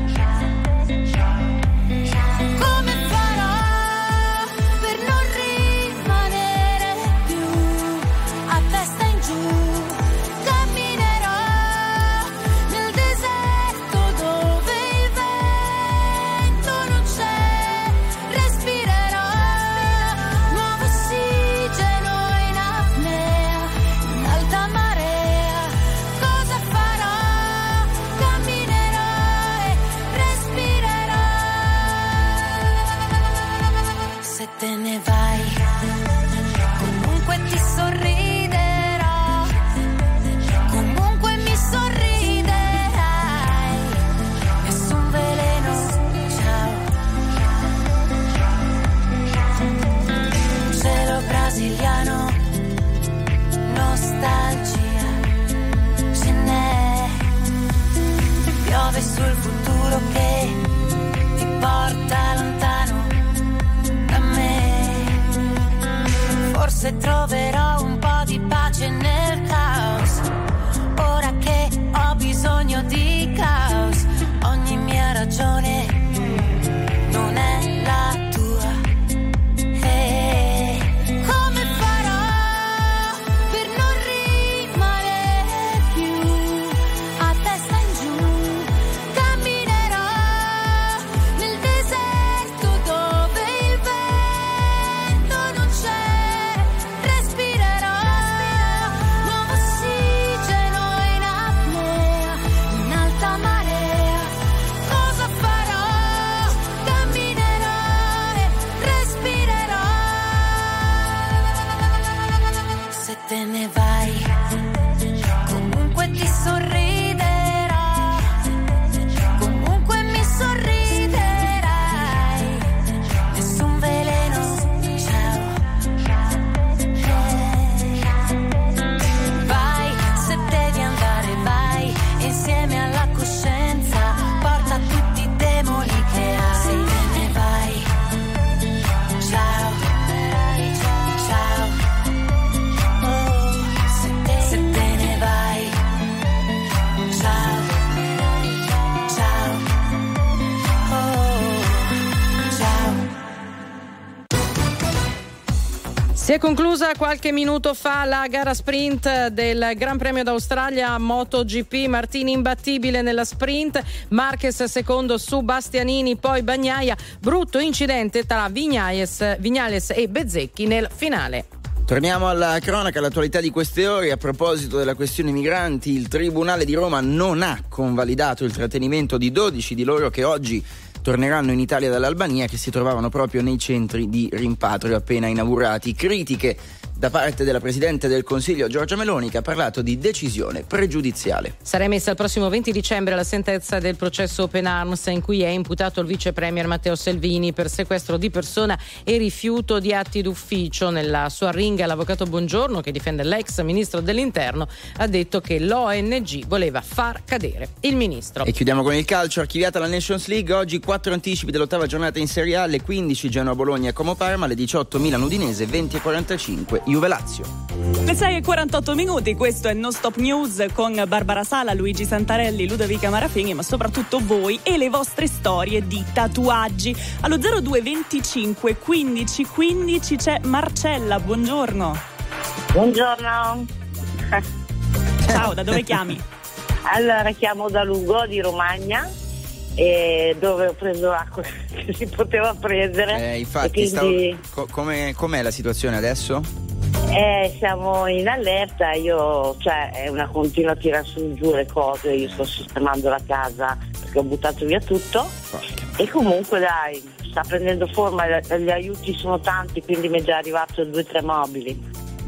Come farò per non rimanere più a testa in giù? Camminerò nel deserto dove il vento non c'è, respirerò nuovo ossigeno in apnea, in alta marea. Cosa farò? Camminerò e respirerò. Se te ne vai, comunque ti sorriderò, comunque mi sorriderai, nessun veleno, ciao. Cielo brasiliano, nostalgia, ce n'è, piove sul futuro che ti porta lontano da me. Forse troverò un po' di pace nel caos, ora che ho bisogno di caos. Ogni mia ragione non è la tua. E come farò per non rimanere più a testa in giù? Camminerò nel deserto dove il vento non c'è, respirerò nuovo ossigeno in apnea, in alta marea. Cosa farò? Camminerò e respirerò. Se te ne vai, comunque ti sorriderò, comunque mi sorriderai, nessun veleno, ciao. Vai, se devi andare, vai, insieme alla coscienza, porta tutti i demoni che hai. Se te ne vai, ciao, ciao. Oh, se te, se te ne vai, ciao, ciao. Oh, ciao. Si è conclusa qualche minuto fa la gara sprint del Gran Premio d'Australia MotoGP. Martini imbattibile nella sprint, Marquez secondo su Bastianini, poi Bagnaia. Brutto incidente tra Vignales, Vignales e Bezzecchi nel finale. Torniamo alla cronaca, all'attualità di queste ore. A proposito della questione migranti, il Tribunale di Roma non ha convalidato il trattenimento di dodici di loro che oggi torneranno in Italia dall'Albania, che si trovavano proprio nei centri di rimpatrio appena inaugurati. Critiche da parte della Presidente del Consiglio Giorgia Meloni, che ha parlato di decisione pregiudiziale. Sarà emessa il prossimo venti dicembre la sentenza del processo Open Arms in cui è imputato il vice premier Matteo Salvini per sequestro di persona e rifiuto di atti d'ufficio. Nella sua ringa l'avvocato Bongiorno, che difende l'ex ministro dell'Interno, ha detto che l'O N G voleva far cadere il ministro. E chiudiamo con il calcio. Archiviata la Nations League, oggi quattro anticipi dell'ottava giornata in Serie A, alle quindici Genoa-Bologna e Como-Parma, alle diciotto Milan-Udinese, venti e quarantacinque Juve-Lazio. Le sei e quarantotto minuti, questo è Non Stop News con Barbara Sala, Luigi Santarelli, Ludovica Marafini, ma soprattutto voi e le vostre storie di tatuaggi. Allo zero due venticinque quindici quindici c'è Marcella, buongiorno. Buongiorno. Ciao, da dove chiami? Allora, chiamo da Lugo di Romagna, e dove ho preso l'acqua che si poteva prendere. Eh, infatti, quindi, stavo, co- com'è, com'è la situazione adesso? Eh, siamo in allerta, io, cioè, è una continua tira su e giù le cose, io sto sistemando la casa perché ho buttato via tutto. E comunque dai, sta prendendo forma, gli aiuti sono tanti, quindi mi è già arrivato due o tre mobili.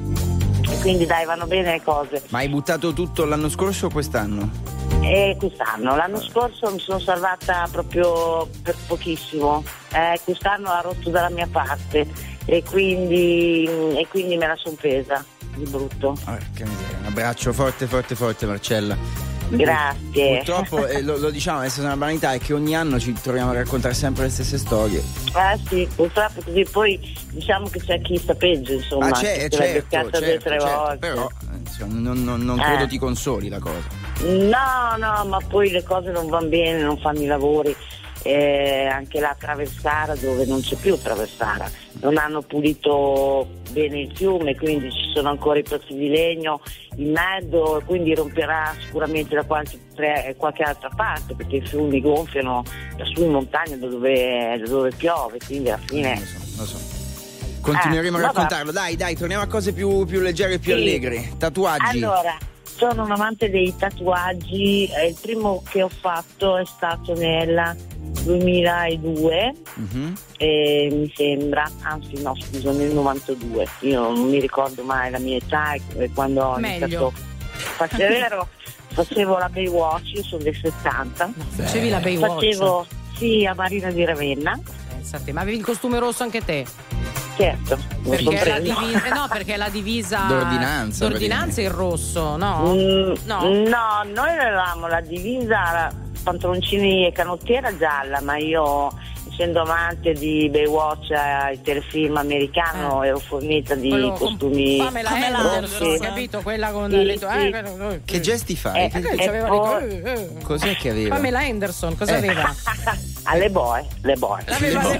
E quindi dai, vanno bene le cose. Ma hai buttato tutto l'anno scorso o quest'anno? E quest'anno, l'anno scorso mi sono salvata proprio per pochissimo, eh, quest'anno ha rotto dalla mia parte e quindi, e quindi me la son presa di brutto. Oh, che miseria. Un abbraccio forte forte forte Marcella. Grazie. Purtroppo eh, lo, lo diciamo, adesso è una banalità, è che ogni anno ci troviamo a raccontare sempre le stesse storie. Eh sì, purtroppo così, poi diciamo che c'è chi sta peggio, insomma. Ah, c'è, che certo, certo, due o tre certo, volte. però insomma, non, non, non credo Eh. ti consoli la cosa. No, no, ma poi le cose non vanno bene, non fanno i lavori. Eh, anche la Traversara, dove non c'è più Traversara, non hanno pulito bene il fiume, quindi ci sono ancora i pezzi di legno in mezzo, quindi romperà sicuramente da qualche, qualche altra parte, perché i fiumi gonfiano da su in montagna da dove, da dove piove, quindi alla fine lo so, lo so. Continueremo Eh, a raccontarlo. Dai, dai, torniamo a cose più, più leggere e più Sì. allegre. Tatuaggi. Allora, sono un amante dei tatuaggi, eh, il primo che ho fatto è stato nel duemiladue, Mhm. eh, mi sembra, anzi no scusa, nel novantadue, io non mi ricordo mai la mia età e e quando ho Meglio. iniziato, faccio, è vero, facevo la Baywatch, io sono del settanta, Facevi la Baywatch? facevo sì a Marina di Ravenna, Pensate, ma avevi il costume rosso anche te? certo, lo Perché son è la preso. divisa, eh no, perché è la divisa D'ordinanza, d'ordinanza è il rosso, no? Mm, No. no, noi avevamo la divisa, pantaloncini e canottiera gialla, ma io, essendo amante di Baywatch, eh, il telefilm americano, ero fornita di Quello con costumi Pamela Pamela Anderson, rossi. capito? Quella con Sì, le tue- sì. eh, quello- Che gesti fai? Eh, Che- Eh, e c'aveva poi- le- eh, eh. Cos'è che aveva? Pamela Anderson, cosa Eh. aveva? alle boe, le boe. L'aveva Le le-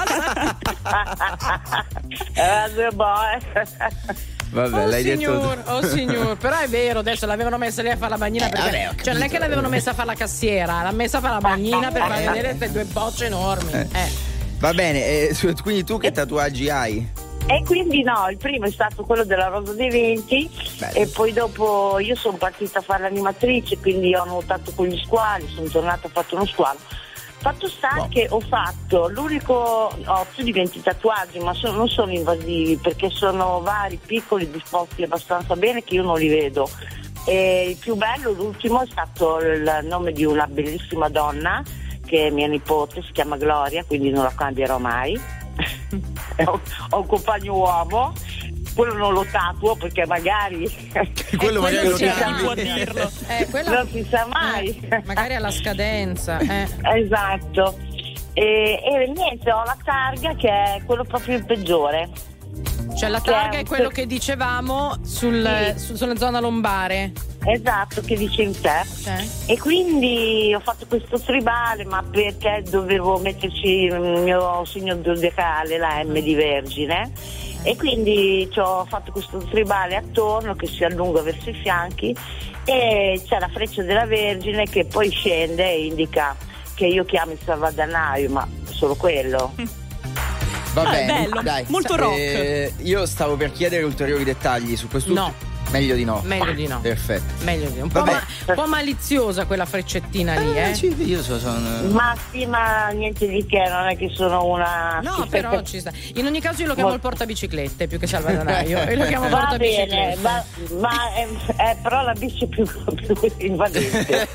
Eh, le boe. Vabbè, Oh l'hai signor, detto. oh signor, però è vero, adesso l'avevano messa lì a fare la bagnina Eh, perché, vabbè, ho cioè non è che l'avevano messa a fare la cassiera, l'ha messa a fare la bagnina per far Eh. vedere queste due bocce enormi. Eh. Eh. Va bene, eh, su- quindi tu che tatuaggi hai? E quindi no, il primo è stato quello della Rosa dei Venti. Bello. E poi dopo io sono partita a fare l'animatrice, quindi ho nuotato con gli squali, sono tornata, ho fatto uno squalo. Fatto sta Wow. che ho fatto l'unico, ho più di venti tatuaggi, ma sono- non sono invasivi perché sono vari, piccoli, disposti abbastanza bene che io non li vedo. E il più bello, l'ultimo, è stato il nome di una bellissima donna che è mia nipote, si chiama Gloria, quindi non la cambierò mai. ho, ho un compagno uomo, quello non lo tatuo perché magari Quello magari lo sì, cambi. può dirlo. Eh, quella- non si sa mai. eh, magari alla scadenza. Eh. Esatto. E, e niente, ho la targa che è quello proprio il peggiore. Cioè la Che targa è è un- quello che dicevamo sul, Sì. su- sulla zona lombare. Esatto, che dicevi te. Cioè? E quindi ho fatto questo tribale, ma perché dovevo metterci il mio segno zodiacale, la M di Vergine. E quindi ci ho fatto questo tribale attorno che si allunga verso i fianchi e c'è la freccia della Vergine che poi scende e indica che io chiamo il salvadanaio, ma solo quello. Va Ah, è bene, bello, dai. molto rock. Eh, io stavo per chiedere ulteriori dettagli su questo. No. Meglio di no. Meglio di no. Perfetto. Meglio di no. Un po', ma, un po' maliziosa quella freccettina lì, eh? eh sì, io so, sono... Ma sì, ma niente di che, non è che sono una... No, però ci sta. In ogni caso io lo chiamo il portabiciclette più che salvadanaio. Io lo chiamo Va portabiciclette. bene, ma, ma è, è però la bici è più, più invadente.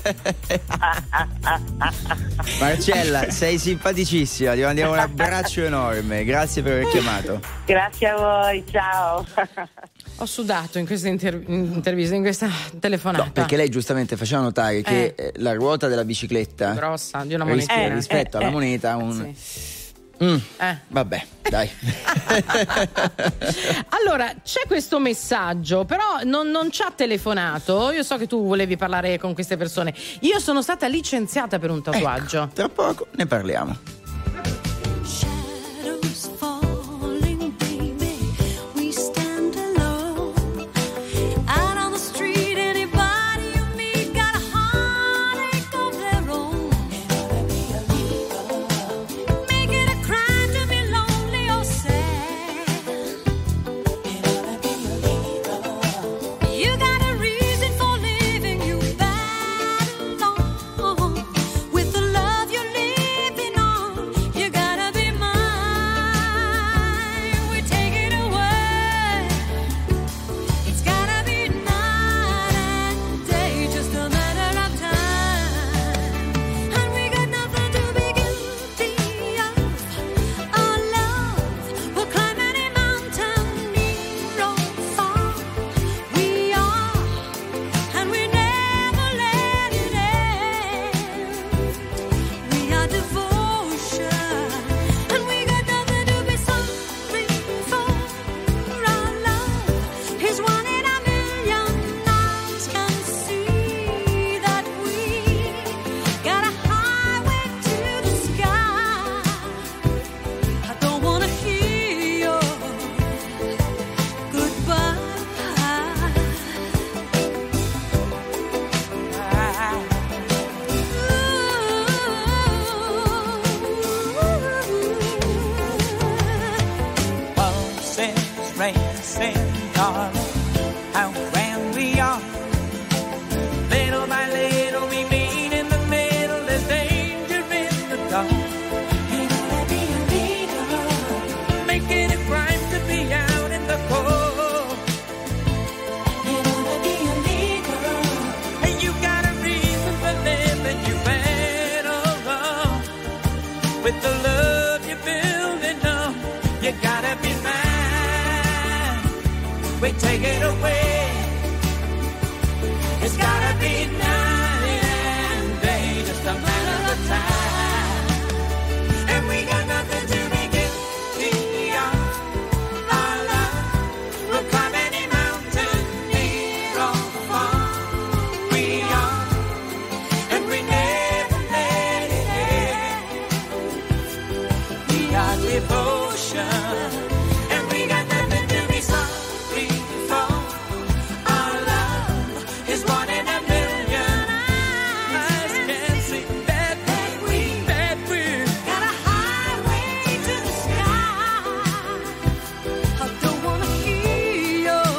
Marcella, sei simpaticissima, ti mandiamo un abbraccio enorme, grazie per aver chiamato. Grazie a voi, ciao. Ho sudato in questa inter- intervista, in questa telefonata. No, perché lei giustamente faceva notare che Eh. la ruota della bicicletta grossa di una ris- monetina rispetto Eh, alla eh. moneta ha un... Sì. Mm, Eh. Vabbè, dai. Allora, c'è questo messaggio, però non, non ci ha telefonato. Io so che tu volevi parlare con queste persone. Io sono stata licenziata per un tatuaggio. Ecco, tra poco ne parliamo. Shadows falling, baby, we stand alone. Out on the street, anybody you meet got a heartache of their own. Make it a crime to be lonely or sad. You got a reason for living, you bad alone. With the love you're living on, you gotta be mine. We take it away. It's gotta be night and day, just a matter of time. And we got nothing to be guilty of. Our love will climb any mountain near or far. We are, and we never let it end. We are devotion, and we got nothing to be sorry for. Our love is one in a million. Eyes can see that we got a highway to the sky. I don't wanna hear your goodbye. Pulses racing, darling, how grand we are. Little by little we meet in the middle, there's danger in the dark. You gotta be a leader, make it a crime to be out in the cold. You gotta be a leader, and you got a reason for living, you better run. With the love you're building up, you gotta be mine. We take it away. It's gotta be night and day, just a matter of time. And we got nothing to be guilty of. Our love will climb any mountain, near or far. We are, and we never let it end. We are devotion, and we got nothing to be sorry for. Our love is one in a million. Eyes can see that we, that we got a highway to the sky. I don't wanna hear your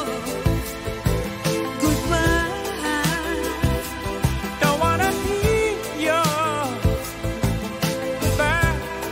goodbye. Don't wanna hear your goodbye.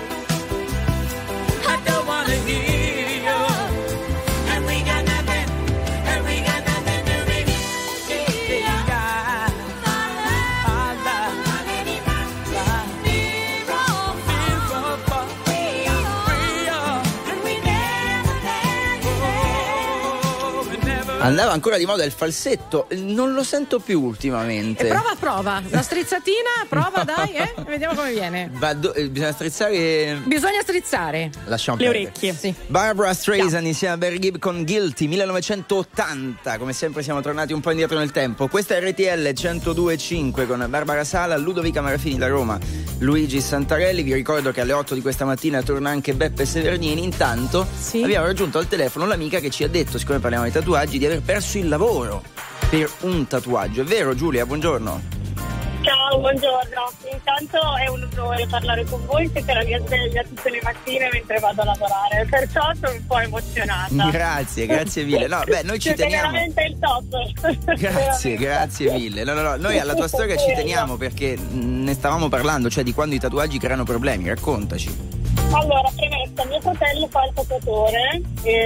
I don't wanna hear your. And we got nothing, and we got nothing to be guilty of. Our love, near or far. We are, and we never let it end. We never. Andava ancora di moda il falsetto, non lo sento più ultimamente. E prova, prova. Una strizzatina, prova, dai, eh? Vediamo come viene. Va do- eh, bisogna strizzare. Bisogna strizzare Lasciamo Le perdere. orecchie. Sì. Barbara Streisand insieme a Barry Gibb con Guilty, millenovecentottanta. Come sempre siamo tornati un po' indietro nel tempo. Questa è R T L centodue e cinque con Barbara Sala, Ludovica Marafini da Roma, Luigi Santarelli. Vi ricordo che alle otto di questa mattina torna anche Beppe Severnini. Intanto Sì. abbiamo raggiunto al telefono l'amica che ci ha detto, siccome parliamo di tatuaggi, di aver perso il lavoro per un tatuaggio. È vero, Giulia? Buongiorno. Ciao Ciao, buongiorno. Intanto è un onore parlare con voi, siete la mia sveglia tutte le mattine mentre vado a lavorare, perciò sono un po' emozionata. Grazie, grazie mille. No, beh, noi ci siete teniamo. veramente il top. Grazie, grazie mille. No, no, no, noi alla tua storia ci teniamo perché ne stavamo parlando, cioè di quando i tatuaggi creano problemi. Raccontaci. Allora, premessa, mio fratello fa il tatuatore,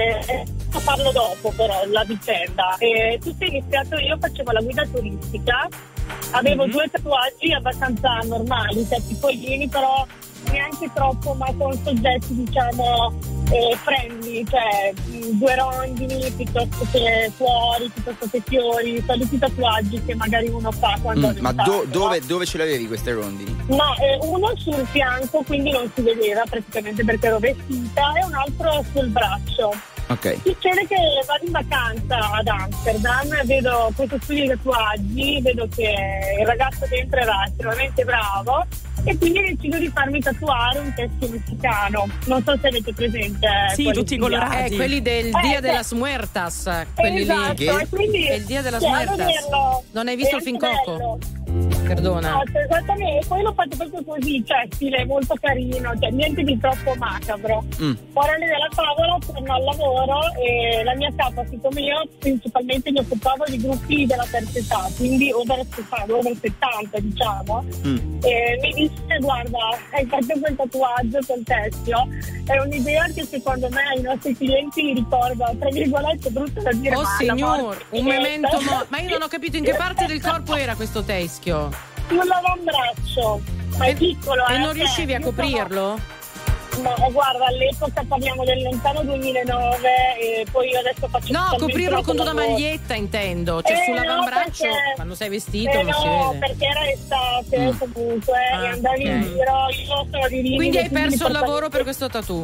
e parlo dopo però la vicenda. E tutto è iniziato, io facevo la guida turistica, avevo mm-hmm. due tatuaggi abbastanza normali, cioè piccolini, però neanche troppo, ma con soggetti diciamo eh, friendly, cioè mh, due rondini piuttosto che cuori, piuttosto che fiori, i soliti tatuaggi che magari uno fa quando mm, ma do, dove, dove ce l'avevi queste rondini? No, eh, uno sul fianco, quindi non si vedeva praticamente perché ero vestita, e un altro sul braccio. Ok. Succede che vado in vacanza ad Amsterdam, vedo questo studio di tatuaggi, vedo che il ragazzo dentro era estremamente bravo e quindi decido di farmi tatuare un teschio messicano. Non so se avete presente. Sì, tutti colorati. Eh, quelli del eh, Dia eh, de las Muertas, quelli esatto, lì. e quindi È il Dia de las cioè, Muertas. vederlo, Non hai visto è il film bello. Coco? Perdona. No, cioè, esattamente, poi l'ho fatto proprio così, cioè stile molto carino, cioè niente di troppo macabro. Mm. Ora lì della tavola torno al lavoro e la mia capa, siccome io principalmente mi occupavo di gruppi della terza età, quindi over, over settanta diciamo, Mm. e mi disse guarda, hai fatto quel tatuaggio col teschio, è un'idea che secondo me ai nostri clienti ricorda, tra virgolette, brutto da dire, Oh ma la signor, morte un è memento questa. mo- ma io non ho capito in che parte del corpo era questo teschio. Sull'avambraccio, ma è piccolo. E eh, non riuscivi a io coprirlo? sono- No, guarda, all'epoca parliamo del lontano duemilanove e poi io adesso faccio No, totalmente coprirlo troppo con una lavoro. maglietta intendo, cioè Eh, sull'avambraccio no, perché- quando sei vestito Eh non si no, vede. perché era estate Mm. comunque Ah, e andavi in ok. giro, io sono di Rimini. Quindi hai quindi perso il portavo- lavoro per questo tattoo?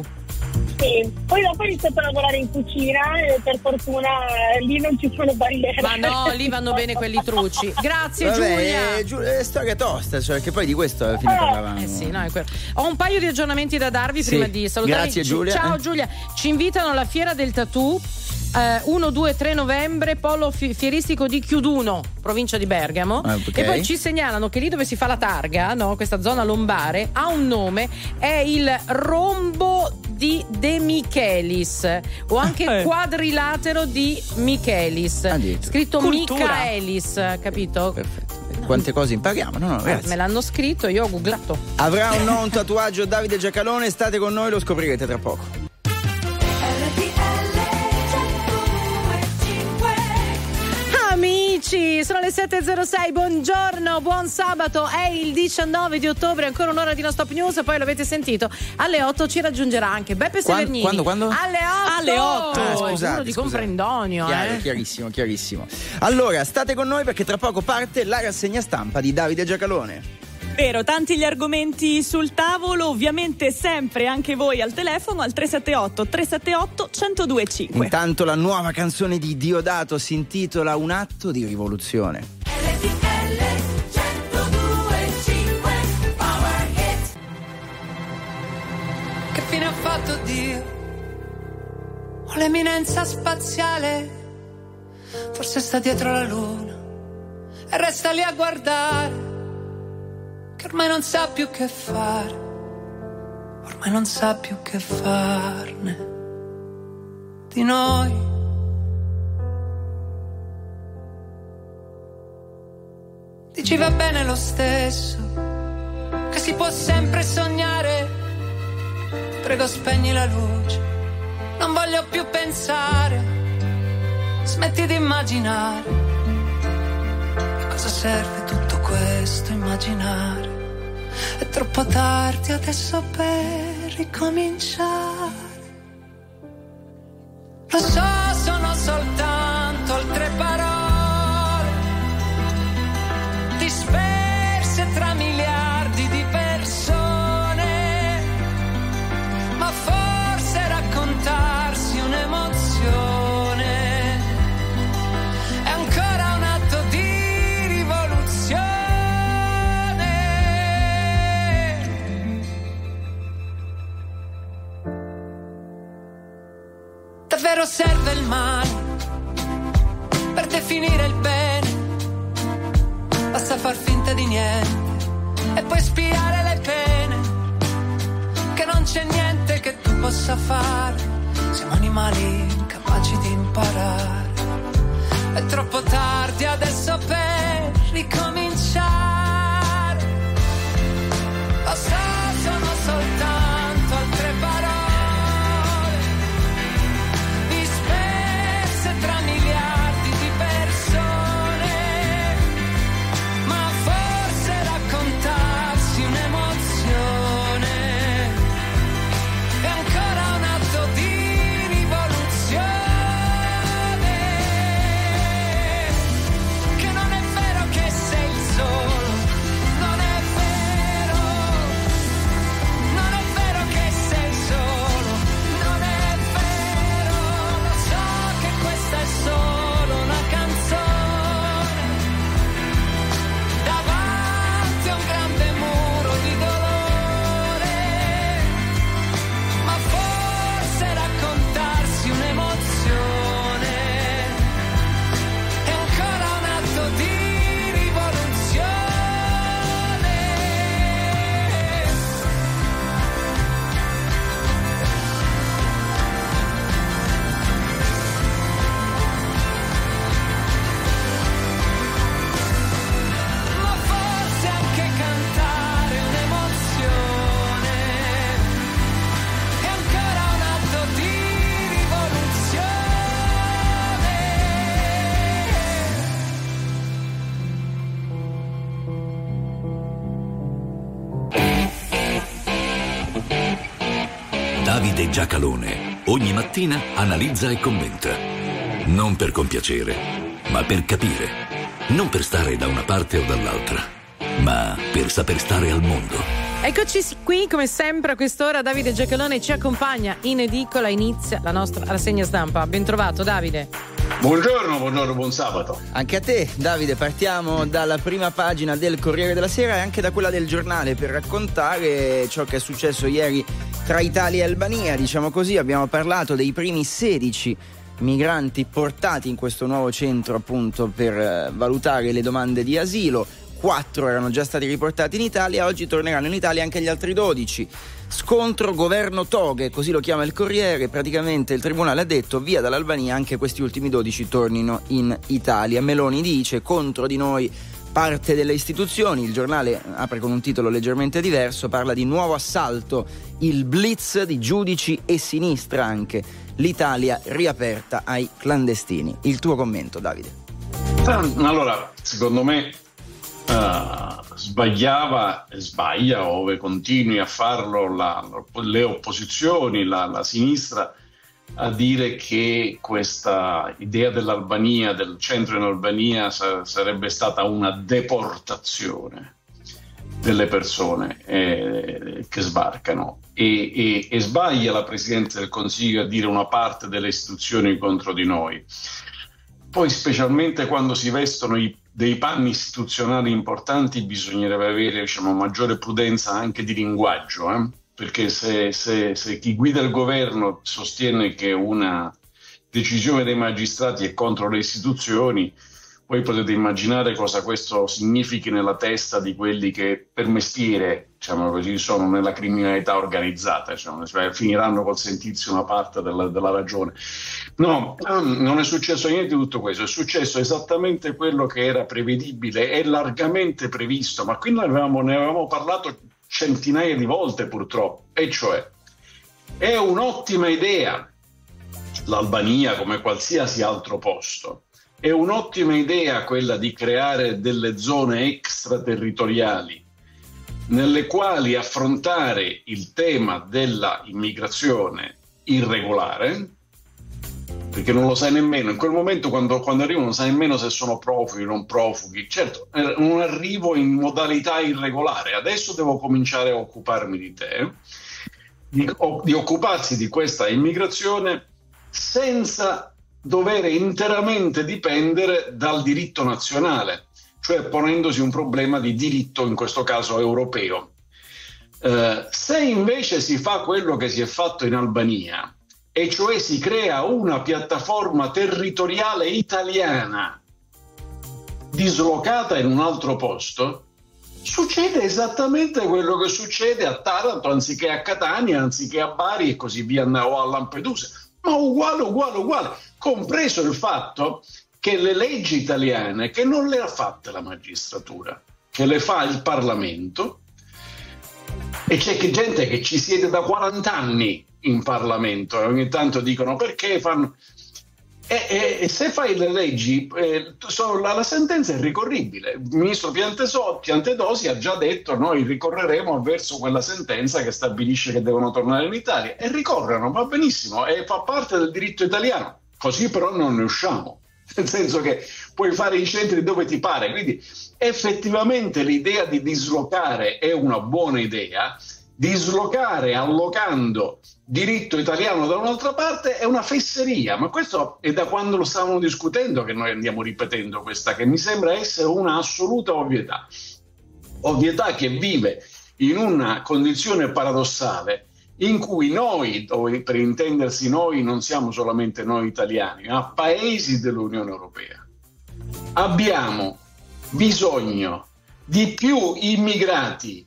Sì, poi dopo ho iniziato a lavorare in cucina e per fortuna eh, lì non ci sono barriere. Ma no, lì vanno bene quelli truci. Grazie Vabbè, Giulia. È, Giu- è storia tosta, cioè che poi di questo alla fine Eh. parlavamo. Eh sì, no, è quello. Ho un paio di aggiornamenti da darvi Sì. prima di salutarvi. Grazie, Ci- Giulia. Ciao Giulia, ci invitano alla Fiera del Tattoo. uno, due, tre novembre, polo fi- fieristico di Chiuduno, provincia di Bergamo. Ah, ok. E poi ci segnalano che lì dove si fa la targa, no, questa zona lombare, ha un nome, è il Rombo di De Michelis o anche Eh. quadrilatero di Michelis, Addirittura. scritto Cultura. Michaelis, capito? Perfetto. Quante cose impariamo, no, no, grazie. Me l'hanno scritto, io ho googlato. Avrà o no un tatuaggio Davide Giacalone? State con noi, lo scoprirete tra poco. Amici, sono le sette e zero sei, buongiorno, buon sabato, è il diciannove di ottobre, ancora un'ora di No Stop News, poi l'avete sentito, alle otto ci raggiungerà anche Beppe Quando- Severnini. quando, quando? Alle otto! Alle otto. Ah, È il scusate, giorno di scusate. comprendonio, Chiaro, eh. chiarissimo, chiarissimo. Allora, state con noi perché tra poco parte la rassegna stampa di Davide Giacalone. Vero, tanti gli argomenti sul tavolo, ovviamente sempre anche voi al telefono al tre sette otto tre sette otto uno zero due cinque. Intanto la nuova canzone di Diodato si intitola Un atto di rivoluzione. Che fine ha fatto Dio? O l'eminenza spaziale? Forse sta dietro la luna e resta lì a guardare, che ormai non sa più che fare, ormai non sa più che farne di noi. Dici va bene lo stesso, che si può sempre sognare. Prego spegni la luce, non voglio più pensare. Smetti di immaginare. A cosa serve tutto questo immaginare? È troppo tardi adesso per ricominciare. Lo so, sono soltanto altre parole disperse tra miliardi di persone, ma forse raccontarsi un'emozione è ancora un atto di rivoluzione. Davvero serve il male per definire il bene? Basta far finta di niente e poi spiare le pene, che non c'è niente che tu possa fare, siamo animali incapaci di imparare. È troppo tardi adesso per ricominciare. Lo so, sono soltanto altre parole disperse tra miliardi di persone, ma forse raccontarsi un'emozione è ancora un atto di rivoluzione. Che non è vero che sei il solo, non è vero, non è vero che sei solo, non è vero, lo so che questa è solo una canzone davanti a un grande muro di dolore, ma forse raccontarsi un'emozione è ancora un atto di rivoluzione. Ma forse anche cantare un'emozione è ancora un atto di rivoluzione. Davide Giacalone ogni mattina analizza e commenta. Non per compiacere, ma per capire. Non per stare da una parte o dall'altra, ma per saper stare al mondo. Eccoci qui, come sempre a quest'ora Davide Giacalone ci accompagna in edicola, inizia la nostra rassegna stampa. Ben trovato Davide. Buongiorno, buongiorno, buon sabato. Anche a te Davide, partiamo dalla prima pagina del Corriere della Sera e anche da quella del Giornale per raccontare ciò che è successo ieri tra Italia e Albania, diciamo così. Abbiamo parlato dei primi sedici migranti portati in questo nuovo centro appunto per eh, valutare le domande di asilo. Quattro erano già stati riportati in Italia, oggi torneranno in Italia anche gli altri dodici. Scontro governo toghe, così lo chiama il Corriere. Praticamente il tribunale ha detto via dall'Albania, anche questi ultimi dodici tornino in Italia. Meloni dice contro di noi parte delle istituzioni. Il Giornale apre con un titolo leggermente diverso, parla di nuovo assalto, il blitz di giudici e sinistra anche. L'Italia riaperta ai clandestini. Il tuo commento, Davide? Allora, secondo me Uh, sbagliava e sbaglia, ove continui a farlo la, le opposizioni, la, la sinistra, a dire che questa idea dell'Albania, del centro in Albania, sa- sarebbe stata una deportazione delle persone eh, che sbarcano e, e, e sbaglia la Presidenza del Consiglio a dire una parte delle istituzioni contro di noi. Poi, specialmente quando si vestono i, dei panni istituzionali importanti, bisognerebbe avere, diciamo, maggiore prudenza anche di linguaggio, eh? Perché se, se, se chi guida il governo sostiene che una decisione dei magistrati è contro le istituzioni, poi potete immaginare cosa questo significhi nella testa di quelli che per mestiere, diciamo così, sono nella criminalità organizzata, diciamo, cioè finiranno col sentirsi una parte della, della ragione. No, non è successo niente di tutto questo, è successo esattamente quello che era prevedibile e largamente previsto, ma qui ne avevamo, ne avevamo parlato centinaia di volte purtroppo, e cioè è un'ottima idea l'Albania come qualsiasi altro posto. È un'ottima idea quella di creare delle zone extraterritoriali nelle quali affrontare il tema della immigrazione irregolare, perché non lo sai nemmeno, in quel momento quando, quando arrivano non sai nemmeno se sono profughi o non profughi. Certo, non arrivo in modalità irregolare, adesso devo cominciare a occuparmi di te, di, di occuparsi di questa immigrazione senza dover interamente dipendere dal diritto nazionale, cioè ponendosi un problema di diritto, in questo caso europeo. Eh, se invece si fa quello che si è fatto in Albania, e cioè si crea una piattaforma territoriale italiana dislocata in un altro posto, succede esattamente quello che succede a Taranto anziché a Catania, anziché a Bari e così via, o a Lampedusa, ma uguale, uguale, uguale, compreso il fatto che le leggi italiane, che non le ha fatte la magistratura, che le fa il Parlamento, e c'è che gente che ci siede da quaranta anni in Parlamento e ogni tanto dicono perché fanno... E, e, e se fai le leggi, eh, sono, la, la sentenza è ricorribile. Il ministro Pianteso, Piantedosi ha già detto noi ricorreremo verso quella sentenza che stabilisce che devono tornare in Italia, e ricorrono, va benissimo, e fa parte del diritto italiano. Così però non ne usciamo, nel senso che puoi fare i centri dove ti pare. Quindi effettivamente l'idea di dislocare è una buona idea. Dislocare allocando diritto italiano da un'altra parte è una fesseria, ma questo è da quando lo stavamo discutendo che noi andiamo ripetendo questa, che mi sembra essere una assoluta ovvietà, ovvietà che vive in una condizione paradossale in cui noi, dove per intendersi noi non siamo solamente noi italiani, ma paesi dell'Unione Europea, abbiamo bisogno di più immigrati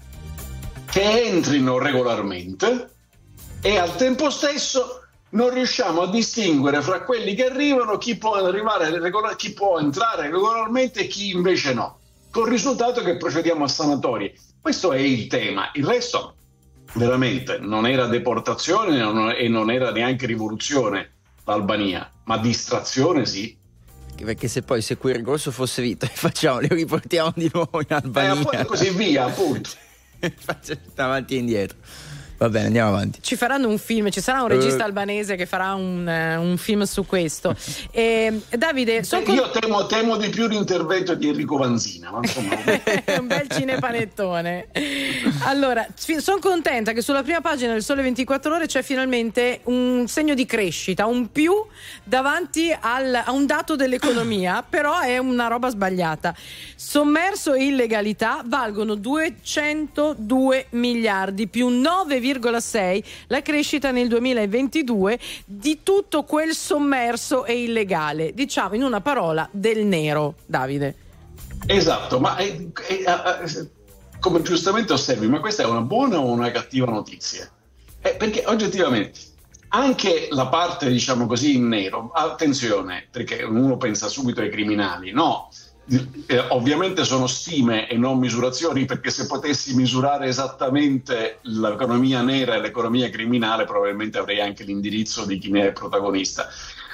che entrino regolarmente, e al tempo stesso non riusciamo a distinguere fra quelli che arrivano chi può arrivare regolar- chi può entrare regolarmente e chi invece no, col risultato che procediamo a sanatorie. Questo è il tema. Il resto veramente non era deportazione non, e non era neanche rivoluzione l'Albania, ma distrazione sì. Perché se poi se quel ricorso fosse vinto, facciamo, li riportiamo di nuovo in Albania e eh, così via, appunto. Faccio avanti e indietro. Va bene, andiamo avanti. Ci faranno un film, ci sarà un regista uh, albanese che farà un, uh, un film su questo. E, Davide, son io con... temo, temo di più l'intervento di Enrico Vanzina, ma insomma. Un bel cinepanettone. Allora, sono contenta che sulla prima pagina del Sole ventiquattro Ore c'è finalmente un segno di crescita, un più davanti al, a un dato dell'economia, però è una roba sbagliata. Sommerso e illegalità valgono duecentodue miliardi più nove virgola sei la crescita nel duemilaventidue di tutto quel sommerso e illegale, diciamo in una parola del nero, Davide. Esatto, ma è, è, è, come giustamente osservi, ma questa è una buona o una cattiva notizia? Eh, perché oggettivamente anche la parte, diciamo così, in nero, attenzione, perché uno pensa subito ai criminali, no? Eh, ovviamente sono stime e non misurazioni, perché se potessi misurare esattamente l'economia nera e l'economia criminale probabilmente avrei anche l'indirizzo di chi ne è protagonista,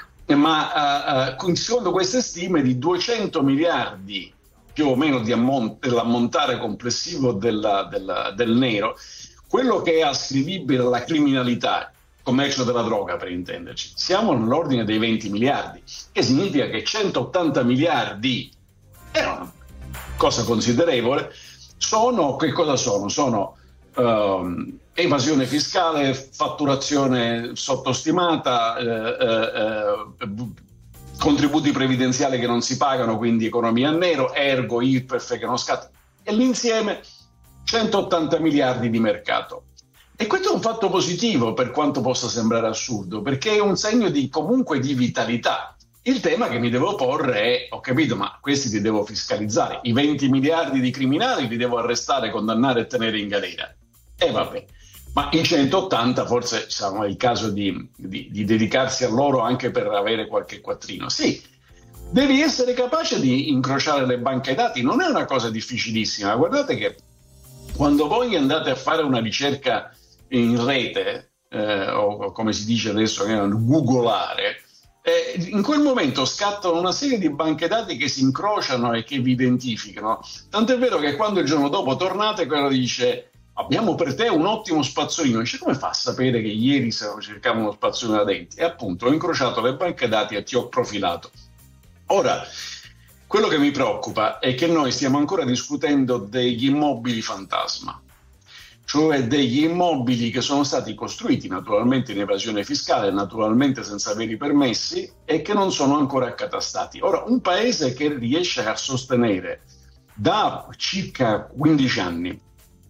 ma uh, uh, secondo queste stime di duecento miliardi più o meno di ammont- dell'ammontare complessivo della, della, del nero, quello che è ascrivibile alla criminalità, commercio della droga per intenderci, siamo nell'ordine dei venti miliardi, che significa che centottanta miliardi è una cosa considerevole. Sono, che cosa sono? Sono um, evasione fiscale, fatturazione sottostimata, eh, eh, eh, contributi previdenziali che non si pagano, quindi economia a nero, ergo I R P E F che non scatta, e l'insieme centottanta miliardi di mercato. E questo è un fatto positivo, per quanto possa sembrare assurdo, perché è un segno di comunque di vitalità. Il tema che mi devo porre è, ho capito, ma questi li devo fiscalizzare, i venti miliardi di criminali li devo arrestare, condannare e tenere in galera. E vabbè, ma i centottanta forse diciamo, è il caso di, di, di dedicarsi a loro anche per avere qualche quattrino. Sì, devi essere capace di incrociare le banche dati, non è una cosa difficilissima. Guardate che quando voi andate a fare una ricerca in rete, eh, o come si dice adesso, googolare, Eh, in quel momento scattano una serie di banche dati che si incrociano e che vi identificano. Tant'è vero che quando il giorno dopo tornate, quello dice: abbiamo per te un ottimo spazzolino. Dice: come fa a sapere che ieri cercavo uno spazzolino da denti? E appunto ho incrociato le banche dati e ti ho profilato. Ora, quello che mi preoccupa è che noi stiamo ancora discutendo degli immobili fantasma, cioè degli immobili che sono stati costruiti naturalmente in evasione fiscale, naturalmente senza veri permessi, e che non sono ancora accatastati. Ora, un paese che riesce a sostenere da circa quindici anni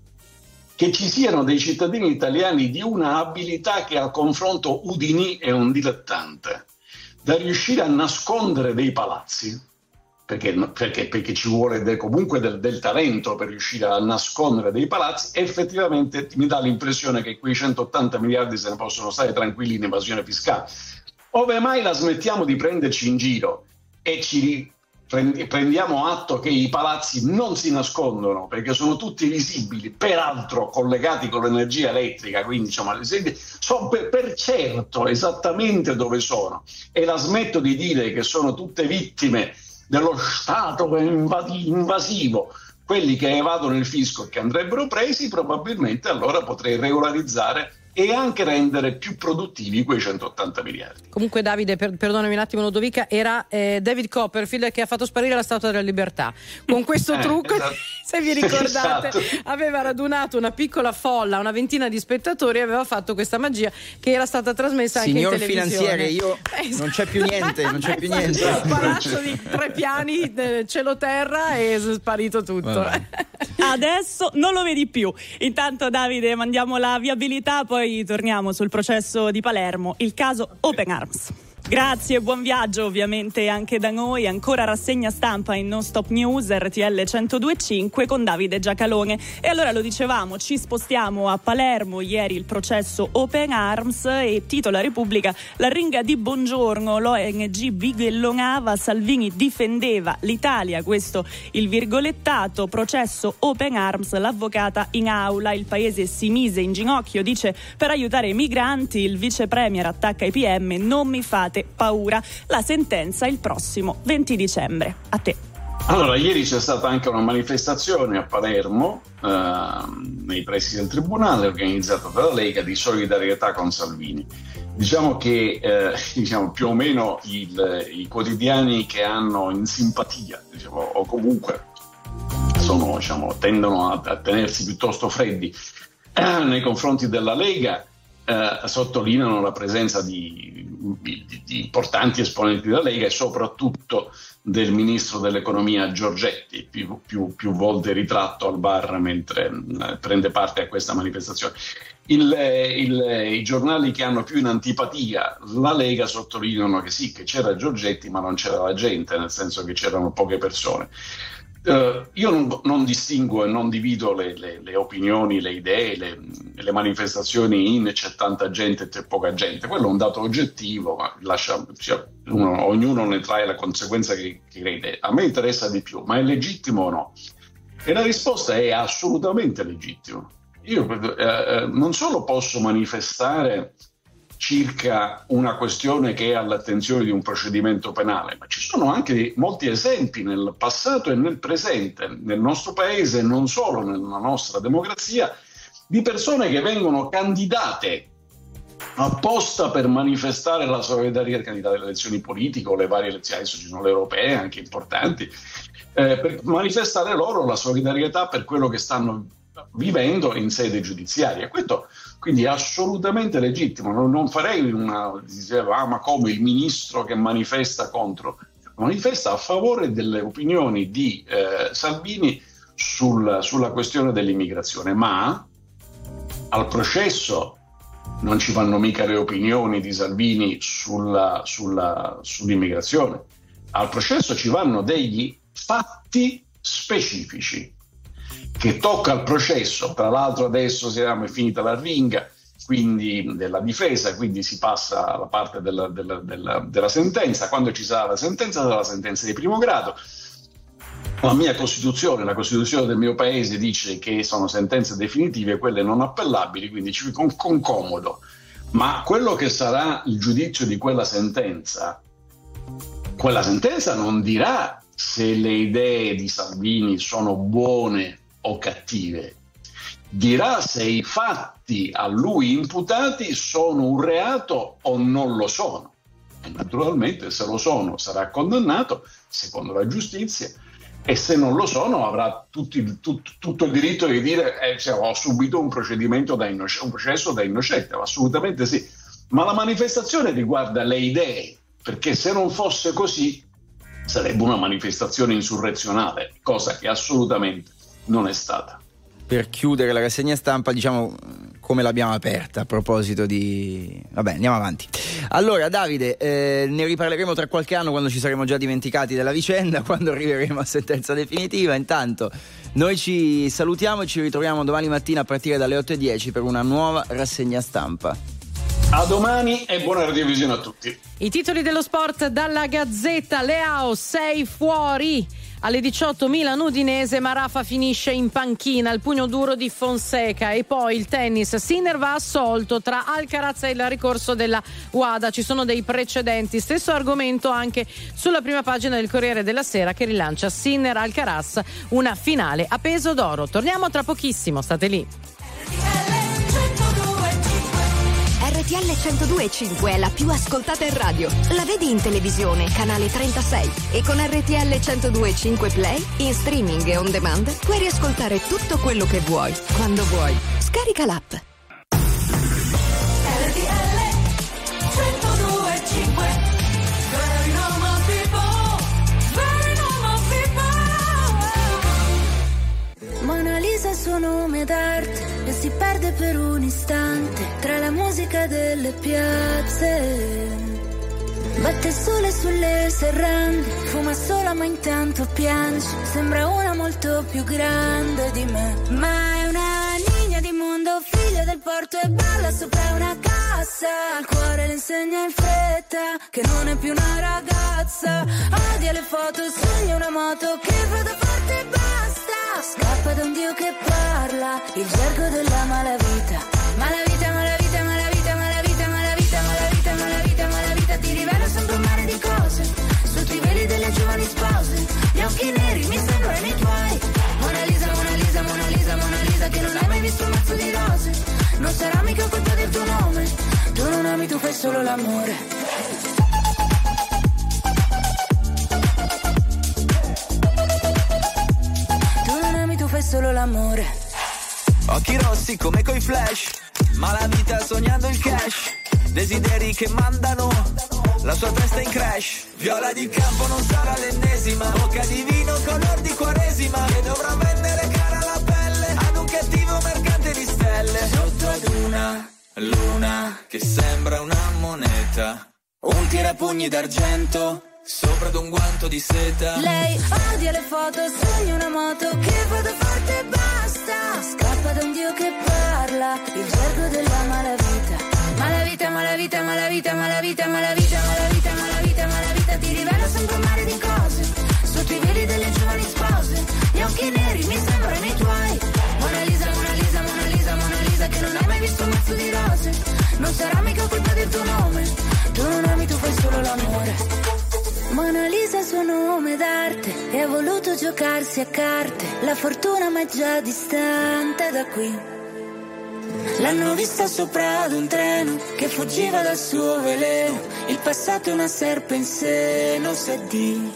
che ci siano dei cittadini italiani di una abilità che al confronto Udinì è un dilettante, da riuscire a nascondere dei palazzi, perché, perché, perché ci vuole de, comunque del, del talento per riuscire a nascondere dei palazzi, effettivamente mi dà l'impressione che quei centottanta miliardi se ne possono stare tranquilli in evasione fiscale. Ove mai la smettiamo di prenderci in giro e ci prendiamo atto che i palazzi non si nascondono perché sono tutti visibili, peraltro collegati con l'energia elettrica, quindi diciamo, so per, per certo esattamente dove sono, e la smetto di dire che sono tutte vittime dello Stato invasivo, quelli che evadono il fisco e che andrebbero presi, probabilmente allora potrei regolarizzare e anche rendere più produttivi quei centottanta miliardi. Comunque Davide, per, perdonami un attimo Ludovica, era eh, David Copperfield che ha fatto sparire la Statua della Libertà. Con questo eh, trucco, esatto. se vi ricordate, Esatto. aveva radunato una piccola folla, una ventina di spettatori, e aveva fatto questa magia che era stata trasmessa anche Signor in televisione. finanziere, io Esatto. non c'è più niente, non c'è più niente. Un palazzo di tre piani, eh, cielo terra, e è sparito tutto. Adesso non lo vedi più. Intanto Davide, mandiamo la viabilità, poi torniamo sul processo di Palermo, il caso Open Arms. Grazie, buon viaggio ovviamente anche da noi. Ancora rassegna stampa in Non Stop News R T L centodue e cinque con Davide Giacalone. E allora lo dicevamo, ci spostiamo a Palermo. Ieri il processo Open Arms, e titola Repubblica: la ringa di Bongiorno, l'O N G bighellonava, Salvini difendeva l'Italia, questo il virgolettato. Processo Open Arms, l'avvocata in aula, il paese si mise in ginocchio, dice, per aiutare i migranti. Il vice premier attacca i P M, non mi fate paura, la sentenza il prossimo venti dicembre. A te. Allora, ieri c'è stata anche una manifestazione a Palermo, eh, nei pressi del Tribunale, organizzata dalla Lega, di solidarietà con Salvini. Diciamo che eh, diciamo, più o meno il, i quotidiani che hanno in simpatia, diciamo, o comunque sono, diciamo, tendono a, a tenersi piuttosto freddi eh, nei confronti della Lega, eh, sottolineano la presenza di Di, di importanti esponenti della Lega e soprattutto del ministro dell'economia Giorgetti, più, più, più volte ritratto al bar mentre mh, prende parte a questa manifestazione. Il, il, I giornali che hanno più in antipatia la Lega sottolineano che sì, che c'era Giorgetti, ma non c'era la gente, nel senso che c'erano poche persone. Uh, io non, non distingo e non divido le, le, le opinioni, le idee, le, le manifestazioni in c'è tanta gente e c'è poca gente. Quello è un dato oggettivo, ma lascia, cioè, uno, ognuno ne trae la conseguenza che, che crede. A me interessa di più, ma è legittimo o no? E la risposta è assolutamente legittimo. Io eh, non solo posso manifestare circa una questione che è all'attenzione di un procedimento penale, ma ci sono anche molti esempi nel passato e nel presente, nel nostro paese e non solo nella nostra democrazia, di persone che vengono candidate apposta per manifestare la solidarietà, candidate alle elezioni politiche o le varie elezioni, adesso ci sono le europee anche importanti, eh, per manifestare loro la solidarietà per quello che stanno vivendo in sede giudiziaria. Questo quindi è assolutamente legittimo. Non, non farei una diceva, ah, ma come il ministro che manifesta contro, manifesta a favore delle opinioni di eh, Salvini sul, sulla questione dell'immigrazione, ma al processo non ci vanno mica le opinioni di Salvini sulla, sulla, sull'immigrazione. Al processo ci vanno degli fatti specifici che tocca al processo. Tra l'altro adesso siamo, è finita la ringa quindi della difesa, quindi si passa alla parte della, della, della, della sentenza. Quando ci sarà la sentenza, sarà la sentenza di primo grado. La mia Costituzione, la Costituzione del mio paese dice che sono sentenze definitive, quelle non appellabili, quindi ci con, con comodo. Ma quello che sarà il giudizio di quella sentenza, quella sentenza non dirà se le idee di Salvini sono buone o cattive, dirà se i fatti a lui imputati sono un reato o non lo sono. E naturalmente se lo sono sarà condannato secondo la giustizia, e se non lo sono avrà tutti, tut, tutto il diritto di dire eh, cioè, ho subito un procedimento da innocente, un processo da innocente. Assolutamente sì, ma la manifestazione riguarda le idee, perché se non fosse così sarebbe una manifestazione insurrezionale, cosa che assolutamente non è stata. Per chiudere la rassegna stampa, diciamo, come l'abbiamo aperta a proposito di... Vabbè, andiamo avanti. Allora Davide, eh, ne riparleremo tra qualche anno quando ci saremo già dimenticati della vicenda, quando arriveremo a sentenza definitiva. Intanto noi ci salutiamo e ci ritroviamo domani mattina a partire dalle otto e dieci per una nuova rassegna stampa. A domani e buona radiovisione a tutti. I titoli dello sport dalla Gazzetta. Leao, sei fuori. Alle diciotto Milan Udinese, ma Rafa finisce in panchina, il pugno duro di Fonseca. E poi il tennis, Sinner va assolto tra Alcaraz e il ricorso della U A D A. Ci sono dei precedenti, stesso argomento anche sulla prima pagina del Corriere della Sera, che rilancia Sinner Alcaraz, una finale a peso d'oro. Torniamo tra pochissimo, state lì. R T L centodue e cinque è la più ascoltata in radio. La vedi in televisione, canale trentasei. E con R T L centodue e cinque Play, in streaming e on demand, puoi riascoltare tutto quello che vuoi, quando vuoi. Scarica l'app. R T L centodue e cinque. Very normal people, very normal people. Mona Lisa è il suo nome d'arte e si perde per un istante tra la musica delle piazze. Batte il sole sulle serrande, fuma sola ma intanto piange. Sembra una molto più grande di me, ma è una niña di mondo, figlia del porto e balla sopra una cassa. Al cuore le insegna in fretta che non è più una ragazza. Odia le foto, sogna una moto che vada forte e basta. Scappa da un dio che parla, il gergo della malavita. Malavita, malavita, malavita, malavita, malavita, malavita, malavita, malavita. Ti rivela sempre un mare di cose sotto i veli delle giovani spose. Gli occhi neri mi sembrano i tuoi. Mona Lisa, Mona Lisa, Mona Lisa, Mona Lisa, che non hai mai visto un mazzo di rose. Non sarà mica colpa del tuo nome. Tu non ami, tu fai solo l'amore. Fai solo l'amore. Occhi rossi come coi flash, ma la vita sognando il cash. Desideri che mandano la sua testa in crash. Viola di campo non sarà l'ennesima, bocca di vino color di quaresima, che dovrà vendere cara la pelle ad un cattivo mercante di stelle. Sotto ad una luna che sembra una moneta, un tirapugni d'argento sopra ad un guanto di seta. Lei odia le foto, sogna una moto che vada forte e basta. Scappa da un dio che parla, il gergo della malavita. Malavita, malavita, malavita, malavita, malavita, malavita, malavita, malavita. Ti rivela sempre un mare di cose sotto i veli delle giovani spose. Gli occhi neri mi sembrano i tuoi. Mona Lisa, Mona Lisa, Mona Lisa, Mona Lisa, che non hai mai visto un mazzo di rose. Non sarà mica colpa del tuo nome. Tu non ami, tu fai solo l'amore. Mona Lisa è il suo nome d'arte e ha voluto giocarsi a carte. La fortuna ma è già distante da qui. L'hanno vista sopra ad un treno che fuggiva dal suo veleno. Il passato è una serpe in seno, se di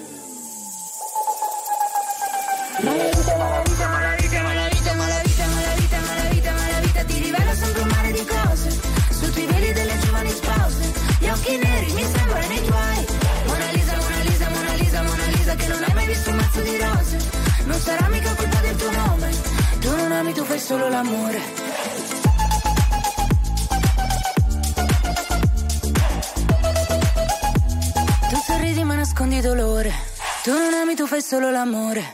malavita, malavita, malavita, malavita, malavita, malavita, malavita, malavita. Ti rivela sempre un mare di cose sotto i veli delle giovani spose. Gli occhi neri mi sembrano i tuoi. Mona Lisa, Mona Lisa, Mona Lisa, Mona Lisa, che non hai mai visto un mazzo di rose. Non sarà mica colpa del tuo nome. Tu non ami, tu fai solo l'amore. Tu sorridi ma nascondi dolore. Tu non ami, tu fai solo l'amore.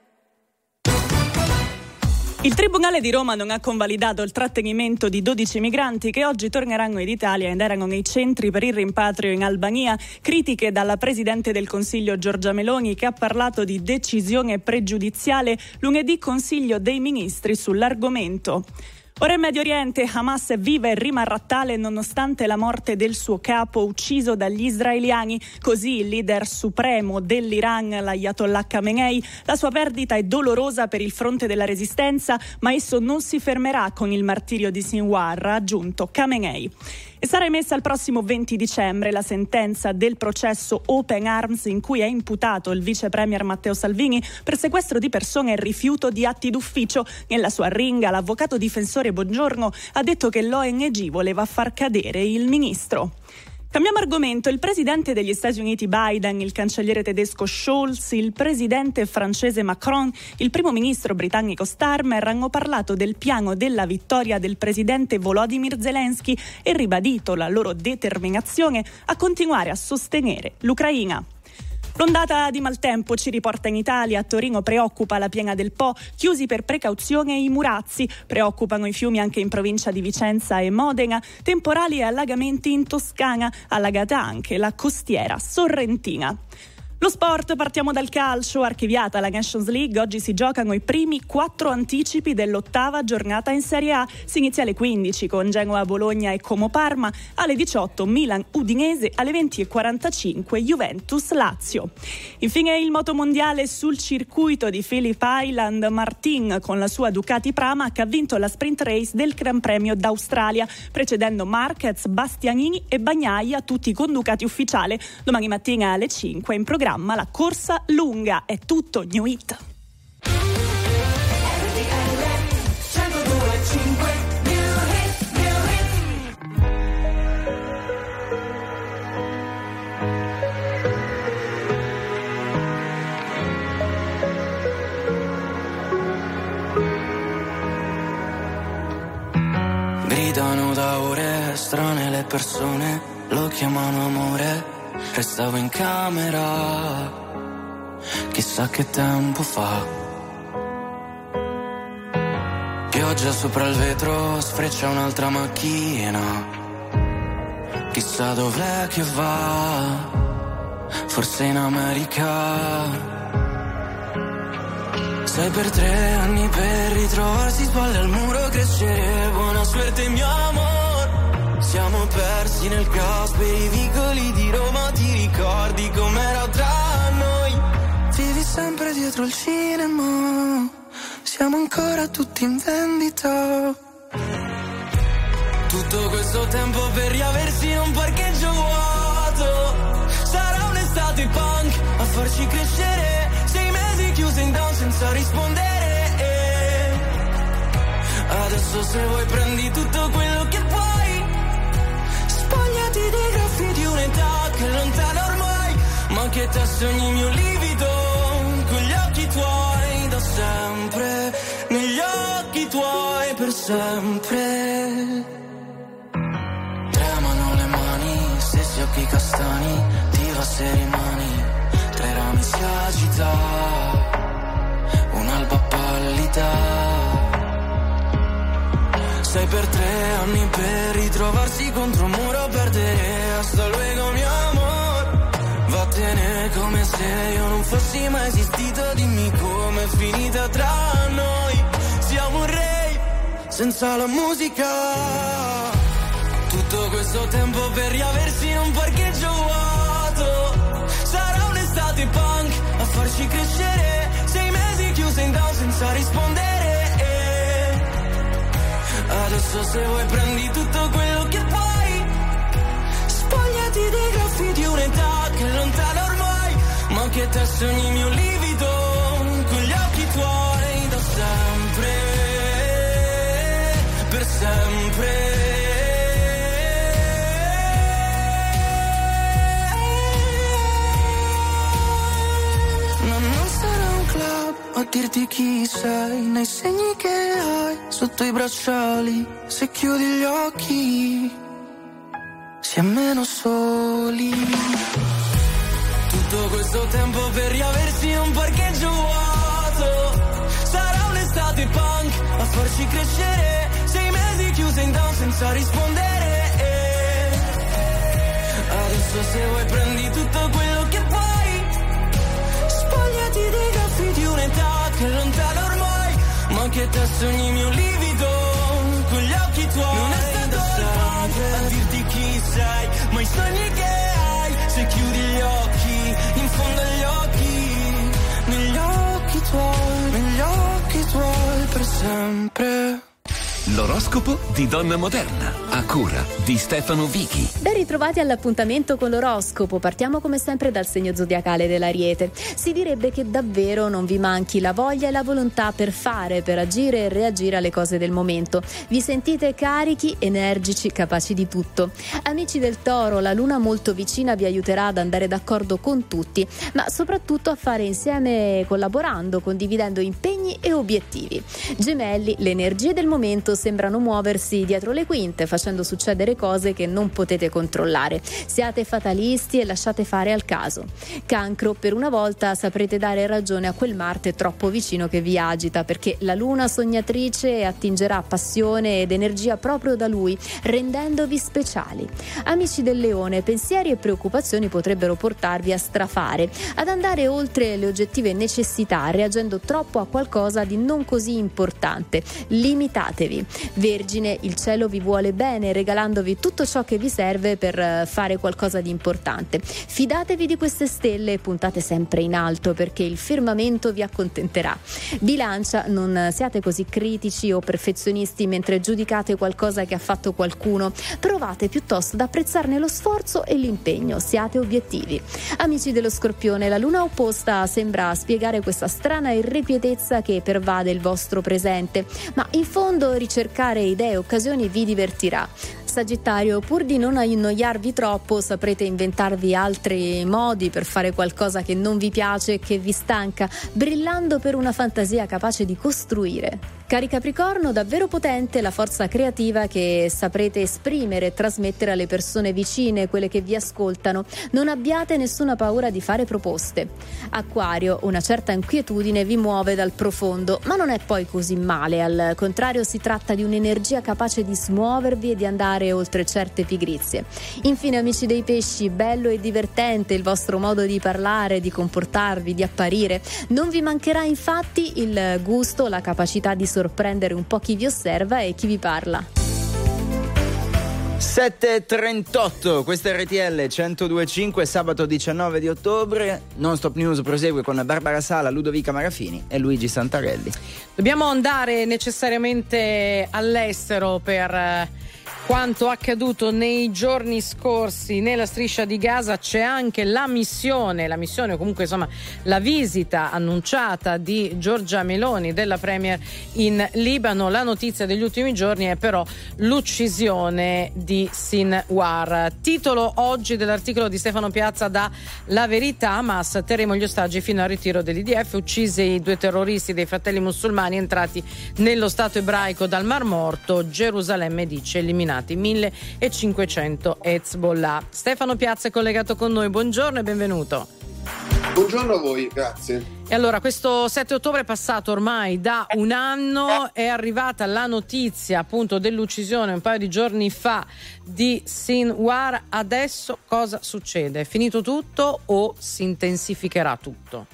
Il Tribunale di Roma non ha convalidato il trattenimento di dodici migranti che oggi torneranno in Italia ed erano nei centri per il rimpatrio in Albania. Critiche dalla Presidente del Consiglio Giorgia Meloni, che ha parlato di decisione pregiudiziale. Lunedì Consiglio dei Ministri sull'argomento. Ora in Medio Oriente, Hamas è viva e rimarrà tale nonostante la morte del suo capo ucciso dagli israeliani. Così il leader supremo dell'Iran, l'Ayatollah Khamenei. La sua perdita è dolorosa per il fronte della resistenza, ma esso non si fermerà con il martirio di Sinwar, ha aggiunto Khamenei. E sarà emessa il prossimo venti dicembre la sentenza del processo Open Arms in cui è imputato il vice premier Matteo Salvini per sequestro di persone e rifiuto di atti d'ufficio. Nella sua arringa l'avvocato difensore Bongiorno ha detto che l'O N G voleva far cadere il ministro. Cambiamo argomento. Il presidente degli Stati Uniti Biden, il cancelliere tedesco Scholz, il presidente francese Macron, il primo ministro britannico Starmer hanno parlato del piano della vittoria del presidente Volodymyr Zelensky e ribadito la loro determinazione a continuare a sostenere l'Ucraina. L'ondata di maltempo ci riporta in Italia. A Torino preoccupa la piena del Po, chiusi per precauzione i Murazzi. Preoccupano i fiumi anche in provincia di Vicenza e Modena. Temporali e allagamenti in Toscana, allagata anche la costiera sorrentina. Lo sport, partiamo dal calcio. Archiviata la Nations League, oggi si giocano i primi quattro anticipi dell'ottava giornata in Serie A. Si inizia alle quindici con Genoa Bologna e Como Parma, alle diciotto Milan Udinese, alle venti e quarantacinque Juventus Lazio. Infine il motomondiale sul circuito di Phillip Island. Martin con la sua Ducati Pramac ha vinto la sprint race del Gran Premio d'Australia, precedendo Marquez, Bastianini e Bagnaia, tutti con Ducati ufficiale. Domani mattina alle cinque in programma la corsa lunga. È tutto, New Hit. Gridano da ore, strane le persone, lo chiamano amore. Restavo in camera, chissà che tempo fa. Pioggia sopra il vetro, sfreccia un'altra macchina. Chissà dov'è che va, forse in America. Sei per tre anni per ritrovarsi, spalle al muro, crescere. Buona suerte mio amore. Siamo persi nel caos per i vicoli di Roma. Ti ricordi com'era tra noi? Vivi sempre dietro il cinema. Siamo ancora tutti in vendita. Tutto questo tempo per riaversi in un parcheggio vuoto. Sarà un'estate punk a farci crescere. Sei mesi chiuse in down senza rispondere. Adesso se vuoi prendi tutto quello che puoi. Spogliati dei graffi di un'età che è lontana ormai, ma che te sogni mio livido, con gli occhi tuoi da sempre, negli occhi tuoi per sempre. Tremano le mani, stessi occhi castani, ti va se rimani, tre rami si agita, un'alba pallida. Sei per tre anni per ritrovarsi contro un muro, perdere hasta luego mio amor. Vattene come se io non fossi mai esistito, dimmi com'è finita tra noi. Siamo un rave senza la musica. Tutto questo tempo per riaversi in un parcheggio vuoto. Sarà un'estate punk a farci crescere. Sei mesi chiuse in down senza rispondere. Adesso se vuoi prendi tutto quello che puoi. Spogliati dei graffi di un'età che è lontana ormai, ma che te sogni mio livido, con gli occhi tuoi da sempre, per sempre. No, non sarà un club a dirti chi sei, nei segni che hai sotto i bracciali. Se chiudi gli occhi si è meno soli. Tutto questo tempo per riaversi in un parcheggio vuoto. Sarà un'estate punk a farci crescere. Sei mesi chiuse in down senza rispondere. Adesso se vuoi prendi tutto quello che puoi. Spogliati dei graffi di un'età che è lontana ormai, ma che te sogni mio livido, con gli occhi tuoi. Non è stato sempre a dirti chi sei, ma i sogni che hai. Se chiudi gli occhi, in fondo agli occhi, negli occhi tuoi, negli occhi tuoi per sempre. L'oroscopo di Donna Moderna, a cura di Stefano Vichi. Ben ritrovati all'appuntamento con l'oroscopo. Partiamo come sempre dal segno zodiacale dell'Ariete. Si direbbe che davvero non vi manchi la voglia e la volontà per fare, per agire e reagire alle cose del momento. Vi sentite carichi, energici, capaci di tutto. Amici del Toro, la luna molto vicina vi aiuterà ad andare d'accordo con tutti, ma soprattutto a fare insieme, collaborando, condividendo impegni e obiettivi. Gemelli, le energie del momento sembrano muoversi dietro le quinte, facendo succedere cose che non potete controllare. Siate fatalisti e lasciate fare al caso. Cancro, per una volta saprete dare ragione a quel Marte troppo vicino che vi agita, perché la luna sognatrice attingerà passione ed energia proprio da lui, rendendovi speciali. Amici del Leone, pensieri e preoccupazioni potrebbero portarvi a strafare, ad andare oltre le oggettive necessità, reagendo troppo a qualcosa di non così importante. Limitatevi. Vergine, il cielo vi vuole bene, regalandovi tutto ciò che vi serve per fare qualcosa di importante. Fidatevi di queste stelle e puntate sempre in alto, perché il firmamento vi accontenterà. Bilancia, non siate così critici o perfezionisti mentre giudicate qualcosa che ha fatto qualcuno. Provate piuttosto ad apprezzarne lo sforzo e l'impegno. Siate obiettivi. Amici dello Scorpione, la luna opposta sembra spiegare questa strana irrequietezza che pervade il vostro presente, ma in fondo cercare idee e occasioni vi divertirà. Sagittario, pur di non annoiarvi troppo, saprete inventarvi altri modi per fare qualcosa che non vi piace e che vi stanca, brillando per una fantasia capace di costruire. Cari Capricorno, davvero potente la forza creativa che saprete esprimere e trasmettere alle persone vicine, quelle che vi ascoltano. Non abbiate nessuna paura di fare proposte. Acquario, una certa inquietudine vi muove dal profondo, ma non è poi così male. Al contrario, si tratta di un'energia capace di smuovervi e di andare oltre certe pigrizie. Infine, amici dei pesci, bello e divertente il vostro modo di parlare, di comportarvi, di apparire. Non vi mancherà infatti il gusto, la capacità di sorprendere un po' chi vi osserva e chi vi parla. sette e trentotto, questa è R T L centodue e cinque, sabato diciannove di ottobre. Non Stop News prosegue con Barbara Sala, Ludovica Marafini e Luigi Santarelli. Dobbiamo andare necessariamente all'estero per quanto accaduto nei giorni scorsi nella striscia di Gaza. C'è anche la missione, la missione o comunque insomma la visita annunciata di Giorgia Meloni, della Premier in Libano. La notizia degli ultimi giorni è però l'uccisione di Sinwar. Titolo oggi dell'articolo di Stefano Piazza da La Verità: Hamas, terremo gli ostaggi fino al ritiro dell'I D F, uccisi i due terroristi dei fratelli musulmani entrati nello Stato ebraico dal Mar Morto, Gerusalemme dice eliminati millecinquecento Hezbollah. Stefano Piazza è collegato con noi, buongiorno e benvenuto. Buongiorno a voi, grazie. E allora, questo sette ottobre è passato ormai da un anno, è arrivata la notizia appunto dell'uccisione un paio di giorni fa di Sinwar. Adesso cosa succede? È finito tutto o si intensificherà tutto?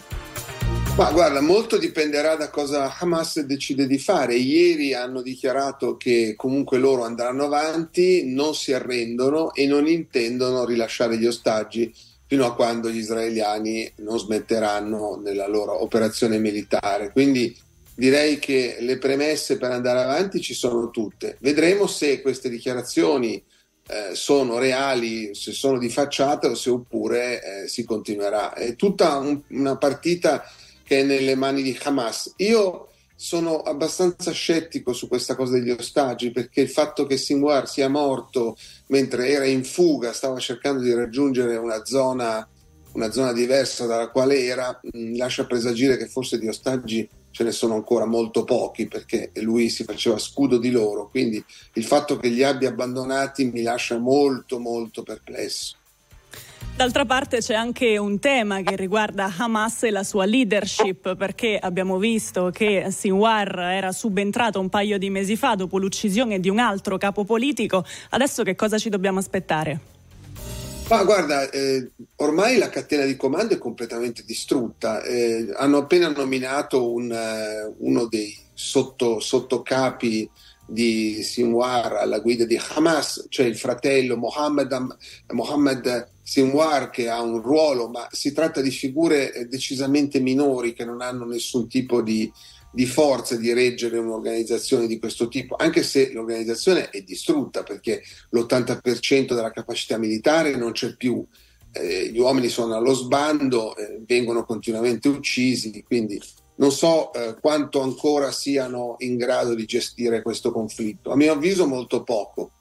Ma guarda, molto dipenderà da cosa Hamas decide di fare. Ieri hanno dichiarato che comunque loro andranno avanti, non si arrendono e non intendono rilasciare gli ostaggi fino a quando gli israeliani non smetteranno nella loro operazione militare. Quindi direi che le premesse per andare avanti ci sono tutte. Vedremo se queste dichiarazioni eh, sono reali, se sono di facciata o se oppure eh, si continuerà. È tutta un, una partita che è nelle mani di Hamas. Io sono abbastanza scettico su questa cosa degli ostaggi, perché il fatto che Sinwar sia morto mentre era in fuga, stava cercando di raggiungere una zona, una zona diversa dalla quale era, mh, lascia presagire che forse di ostaggi ce ne sono ancora molto pochi, perché lui si faceva scudo di loro. Quindi il fatto che li abbia abbandonati mi lascia molto molto perplesso. D'altra parte c'è anche un tema che riguarda Hamas e la sua leadership, perché abbiamo visto che Sinwar era subentrato un paio di mesi fa dopo l'uccisione di un altro capo politico. Adesso che cosa ci dobbiamo aspettare? Ma guarda, eh, ormai la catena di comando è completamente distrutta. Eh, hanno appena nominato un, uh, uno dei sotto, sottocapi di Sinwar alla guida di Hamas, cioè il fratello Mohammed, Mohammed Sinwar, che ha un ruolo, ma si tratta di figure decisamente minori che non hanno nessun tipo di, di forza di reggere un'organizzazione di questo tipo, anche se l'organizzazione è distrutta perché l'ottanta per cento della capacità militare non c'è più, eh, gli uomini sono allo sbando, eh, vengono continuamente uccisi, quindi non so eh, quanto ancora siano in grado di gestire questo conflitto. A mio avviso molto poco.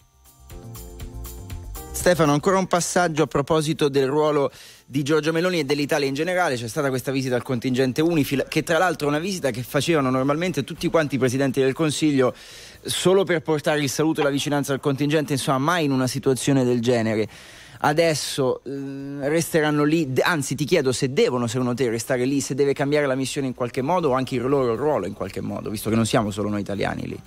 Stefano, ancora un passaggio a proposito del ruolo di Giorgia Meloni e dell'Italia in generale. C'è stata questa visita al contingente UNIFIL, che tra l'altro è una visita che facevano normalmente tutti quanti i presidenti del Consiglio solo per portare il saluto e la vicinanza al contingente, insomma mai in una situazione del genere. Adesso eh, resteranno lì, anzi ti chiedo se devono secondo te restare lì, se deve cambiare la missione in qualche modo o anche il loro ruolo in qualche modo, visto che non siamo solo noi italiani lì.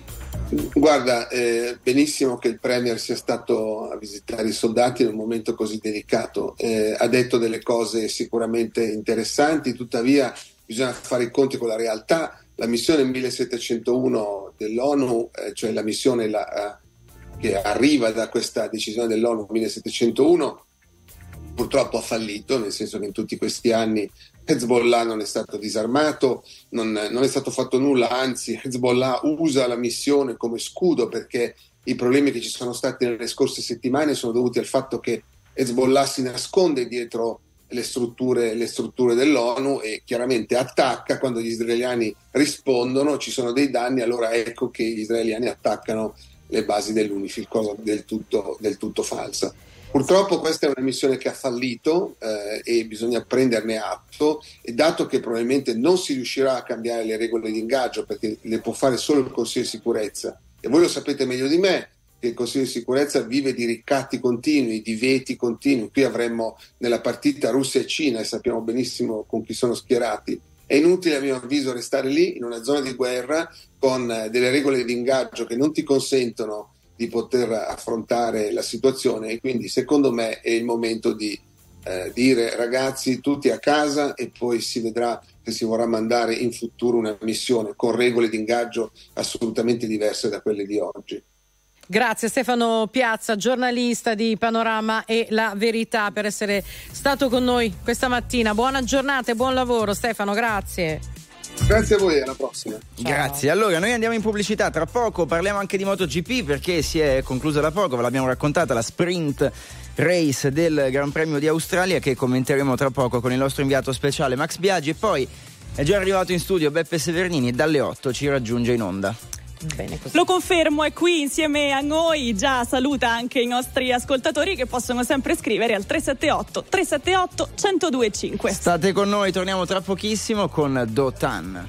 Guarda, eh, benissimo che il Premier sia stato a visitare i soldati in un momento così delicato, eh, ha detto delle cose sicuramente interessanti, tuttavia bisogna fare i conti con la realtà. La missione millesettecentouno dell'ONU, eh, cioè la missione la, uh, che arriva da questa decisione dell'ONU millesettecentouno, purtroppo ha fallito, nel senso che in tutti questi anni Hezbollah non è stato disarmato, non, non è stato fatto nulla, anzi Hezbollah usa la missione come scudo perché i problemi che ci sono stati nelle scorse settimane sono dovuti al fatto che Hezbollah si nasconde dietro le strutture, le strutture dell'ONU e chiaramente attacca quando gli israeliani rispondono, ci sono dei danni, allora ecco che gli israeliani attaccano le basi dell'UNIFIL, cosa del tutto, del tutto falsa. Purtroppo questa è una missione che ha fallito eh, e bisogna prenderne atto, e dato che probabilmente non si riuscirà a cambiare le regole di ingaggio perché le può fare solo il Consiglio di sicurezza, e voi lo sapete meglio di me che il Consiglio di sicurezza vive di ricatti continui, di veti continui. Qui avremmo nella partita Russia e Cina e sappiamo benissimo con chi sono schierati. È inutile a mio avviso restare lì in una zona di guerra con eh, delle regole di ingaggio che non ti consentono di poter affrontare la situazione, e quindi secondo me è il momento di eh, dire ragazzi tutti a casa, e poi si vedrà se si vorrà mandare in futuro una missione con regole di ingaggio assolutamente diverse da quelle di oggi. Grazie Stefano Piazza, giornalista di Panorama e La Verità, per essere stato con noi questa mattina. Buona giornata e buon lavoro Stefano, grazie. Grazie a voi, alla prossima. Ciao. Grazie. Allora, noi andiamo in pubblicità. Tra poco parliamo anche di MotoGP perché si è conclusa da poco, ve l'abbiamo raccontata, la sprint race del Gran Premio di Australia, che commenteremo tra poco con il nostro inviato speciale Max Biaggi. E poi è già arrivato in studio Beppe Severnini e dalle otto ci raggiunge in onda. Bene così. Lo confermo, è qui insieme a noi, già saluta anche i nostri ascoltatori che possono sempre scrivere al tre sette otto tre sette otto uno zero due cinque. State con noi, torniamo tra pochissimo con Dotan.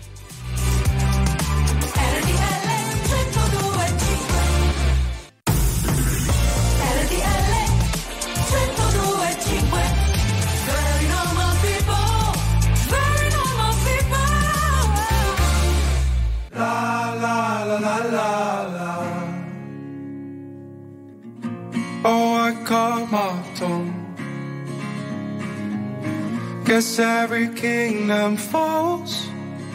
Oh, I caught my tongue. Guess every kingdom falls.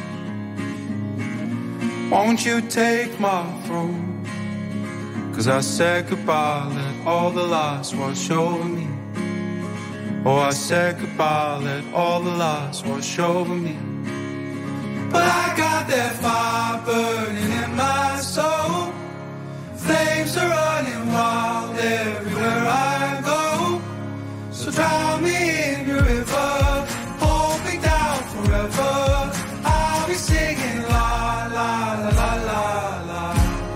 Won't you take my throne? 'Cause I said goodbye, let all the lies wash over me. Oh, I said goodbye, let all the lies wash over me. But I got that fire burning in my soul. Flames are running wild everywhere I go. So drown me in your river, hold me down forever. I'll be singing la la la la la la.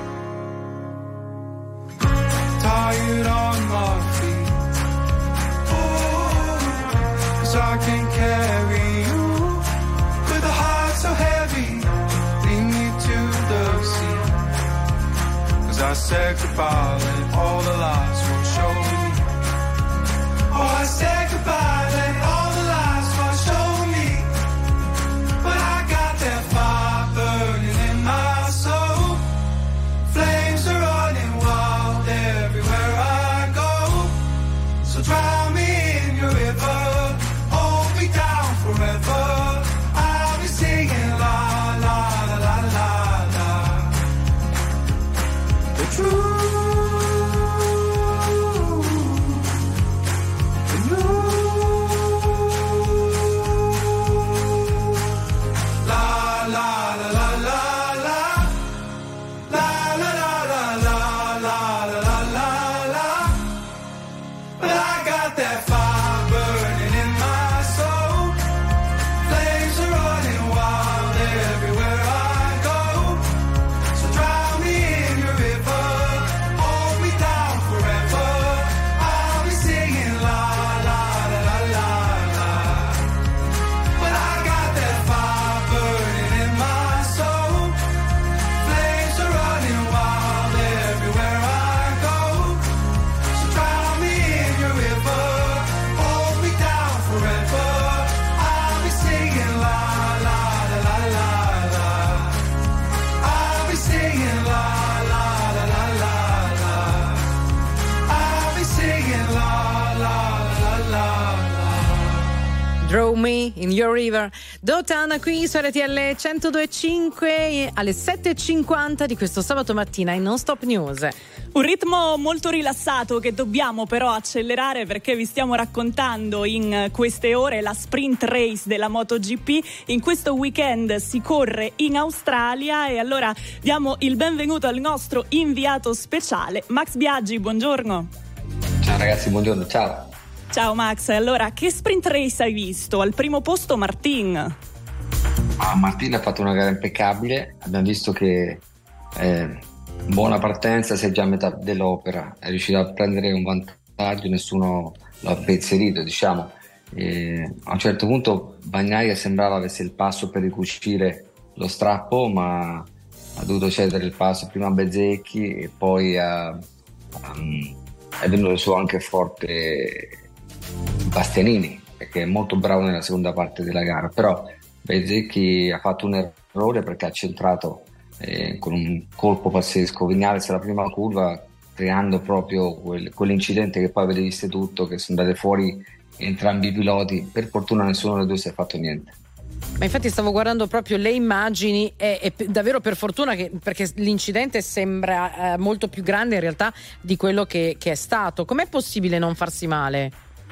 Tired on my feet, oh, 'cause I can carry you with a heart so heavy. Lead me to the sea. I said goodbye, let all the lies wash over me. Oh, I said goodbye, let all the lies wash over me. But I got that fire burning in my soul. Flames are running wild everywhere I go. So drown me in your river, hold me down forever. I'll be singing la la la la la la. The truth Throw Me in Your River. Dotan qui su R T L centodue e cinque alle sette e cinquanta di questo sabato mattina in Non Stop News. Un ritmo molto rilassato che dobbiamo però accelerare perché vi stiamo raccontando in queste ore la sprint race della MotoGP. In questo weekend si corre in Australia e allora diamo il benvenuto al nostro inviato speciale Max Biaggi, buongiorno. Ciao ragazzi, buongiorno, ciao. Ciao Max, allora che sprint race hai visto? Al primo posto Martin. Ah, Martin ha fatto una gara impeccabile, abbiamo visto che eh, buona partenza, sei già a metà dell'opera, è riuscito a prendere un vantaggio, nessuno l'ha impensierito, diciamo. E a un certo punto Bagnaia sembrava avesse il passo per ricucire lo strappo, ma ha dovuto cedere il passo prima a Bezzecchi e poi a, a, è venuto su anche forte Bastianini, perché è molto bravo nella seconda parte della gara, però Bezzecchi ha fatto un errore perché ha centrato eh, con un colpo pazzesco Viñales alla prima curva, creando proprio quel, quell'incidente che poi avete visto tutto, che sono andate fuori entrambi i piloti. Per fortuna nessuno dei due si è fatto niente. Ma infatti stavo guardando proprio le immagini e, e davvero per fortuna che, perché l'incidente sembra eh, molto più grande in realtà di quello che, che è stato. Com'è possibile non farsi male?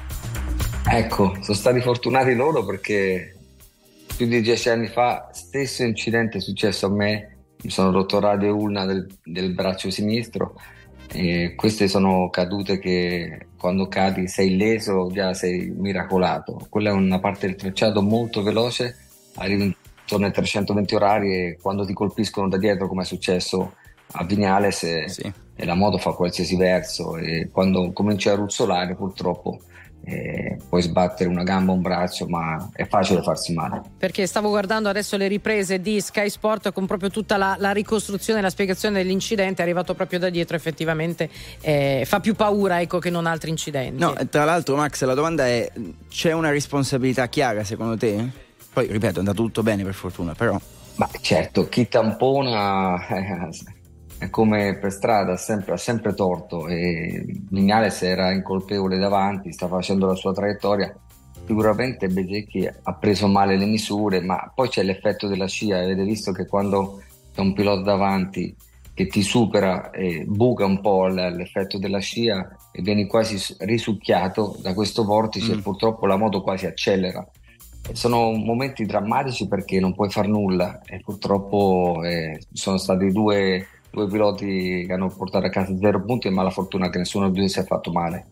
Ecco, sono stati fortunati loro perché più di dieci anni fa stesso incidente è successo a me, mi sono rotto radio e ulna del, del braccio sinistro e queste sono cadute che quando cadi sei leso, già sei miracolato. Quella è una parte del tracciato molto veloce, arrivi intorno ai trecentoventi orari e quando ti colpiscono da dietro come è successo a Viñales e, sì. e la moto fa qualsiasi verso e quando cominci a ruzzolare purtroppo Eh, puoi sbattere una gamba, un braccio, ma è facile farsi male. Perché stavo guardando adesso le riprese di Sky Sport con proprio tutta la, la ricostruzione, la spiegazione dell'incidente, è arrivato proprio da dietro, effettivamente eh, fa più paura ecco che non altri incidenti. No, tra l'altro Max, la domanda è: c'è una responsabilità chiara secondo te? Poi ripeto, è andato tutto bene per fortuna, però ma certo, chi tampona eh, è come per strada, ha sempre, ha sempre torto e Viñales era incolpevole davanti, sta facendo la sua traiettoria, sicuramente Bezzecchi ha preso male le misure, ma poi c'è l'effetto della scia, avete visto che quando c'è un pilota davanti che ti supera e buca un po' l'effetto della scia e vieni quasi risucchiato da questo vortice mm. e purtroppo la moto quasi accelera. Sono momenti drammatici perché non puoi far nulla e purtroppo eh, sono stati due due piloti che hanno portato a casa zero punti e mala fortuna che nessuno di due si è fatto male.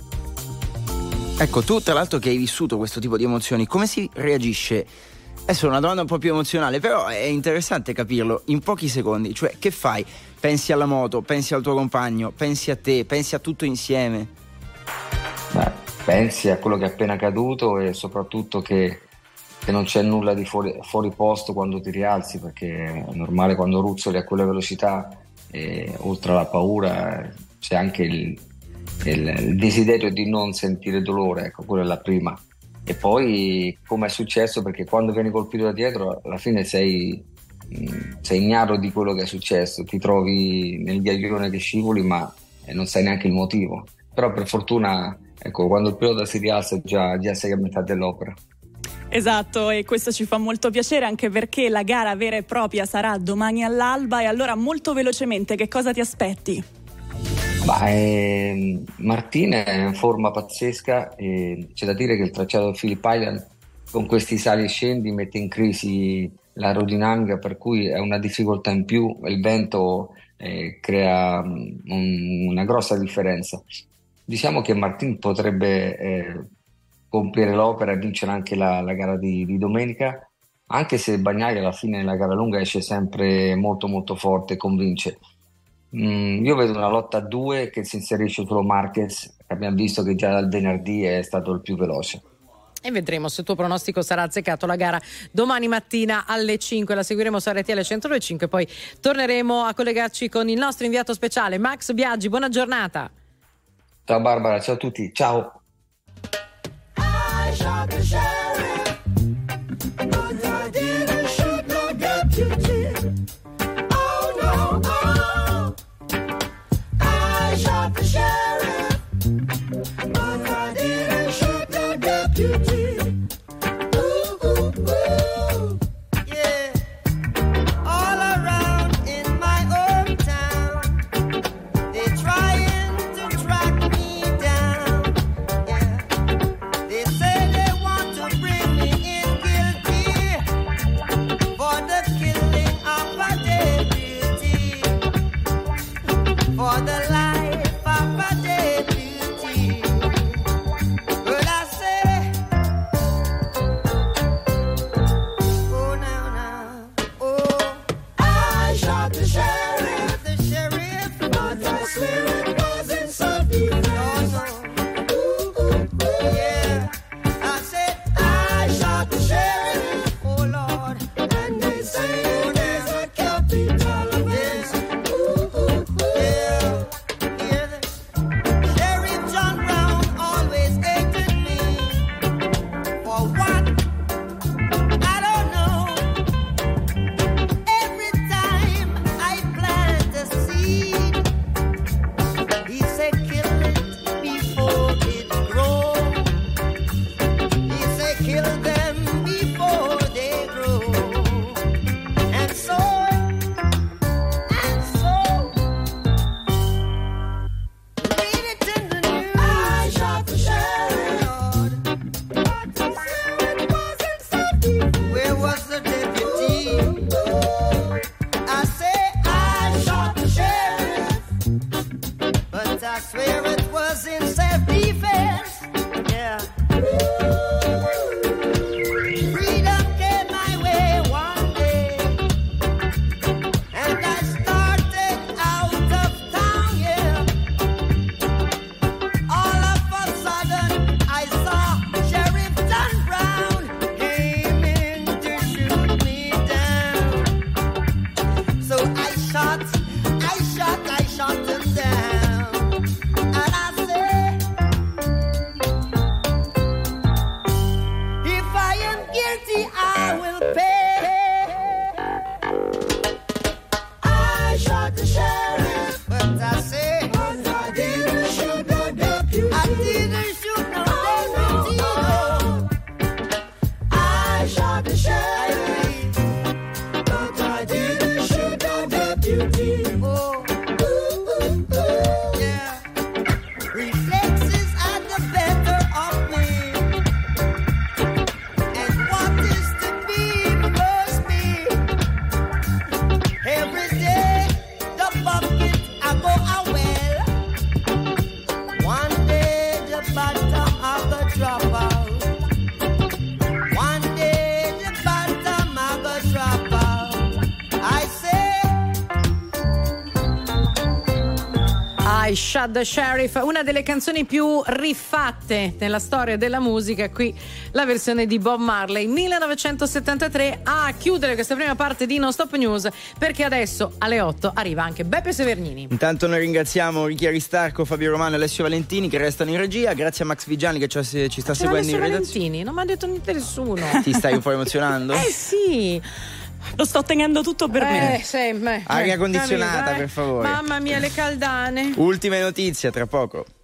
Ecco, tu tra l'altro che hai vissuto questo tipo di emozioni, come si reagisce? Adesso è una domanda un po' più emozionale, però è interessante capirlo in pochi secondi. Cioè, che fai? Pensi alla moto, pensi al tuo compagno, pensi a te, pensi a tutto insieme? Beh, pensi a quello che è appena accaduto e soprattutto che che non c'è nulla di fuori, fuori posto quando ti rialzi, perché è normale quando ruzzoli a quella velocità e oltre alla paura c'è anche il, il, il desiderio di non sentire dolore, ecco, quella è la prima. E poi come è successo, perché quando vieni colpito da dietro alla fine sei, sei ignaro di quello che è successo, ti trovi nel ghiaione che scivoli ma non sai neanche il motivo, però per fortuna ecco, quando il pilota si rialza già, già sei a metà dell'opera. Esatto, e questo ci fa molto piacere anche perché la gara vera e propria sarà domani all'alba. E allora molto velocemente che cosa ti aspetti? Bah, eh, Martin è in forma pazzesca e c'è da dire che il tracciato del Phillip Island con questi sali e scendi mette in crisi l'aerodinamica, per cui è una difficoltà in più, il vento eh, crea un, una grossa differenza. Diciamo che Martin potrebbe eh, compiere l'opera e vincere anche la, la gara di, di domenica, anche se Bagnaia alla fine nella gara lunga esce sempre molto molto forte e convince. Mm, io vedo una lotta a due che si inserisce solo Marquez, che abbiamo visto che già dal venerdì è stato il più veloce. E vedremo se il tuo pronostico sarà azzeccato. La gara domani mattina alle cinque la seguiremo su R T L centodue e cinque, poi torneremo a collegarci con il nostro inviato speciale Max Biaggi. Buona giornata. Ciao Barbara, ciao a tutti, ciao. the bottom I go drop out. One day the bottom I go drop out. I say I Shot the Sheriff, una delle canzoni più rifatte nella storia della musica. Qui la versione di Bob Marley, millenovecentosettantatré, a chiudere questa prima parte di Non Stop News, perché adesso alle otto arriva anche Beppe Severnini. Intanto noi ringraziamo Ricky Aristarco, Fabio Romano e Alessio Valentini che restano in regia. Grazie a Max Vigiani che ci, ci sta C'è seguendo Alessio in redazione. Valentini, non mi ha detto niente nessuno. Ti stai un po' emozionando? Eh sì, lo sto tenendo tutto per eh, me. Sì, beh, Aria eh, condizionata, capito, eh? per favore. Mamma mia, le caldane. Ultime notizie tra poco.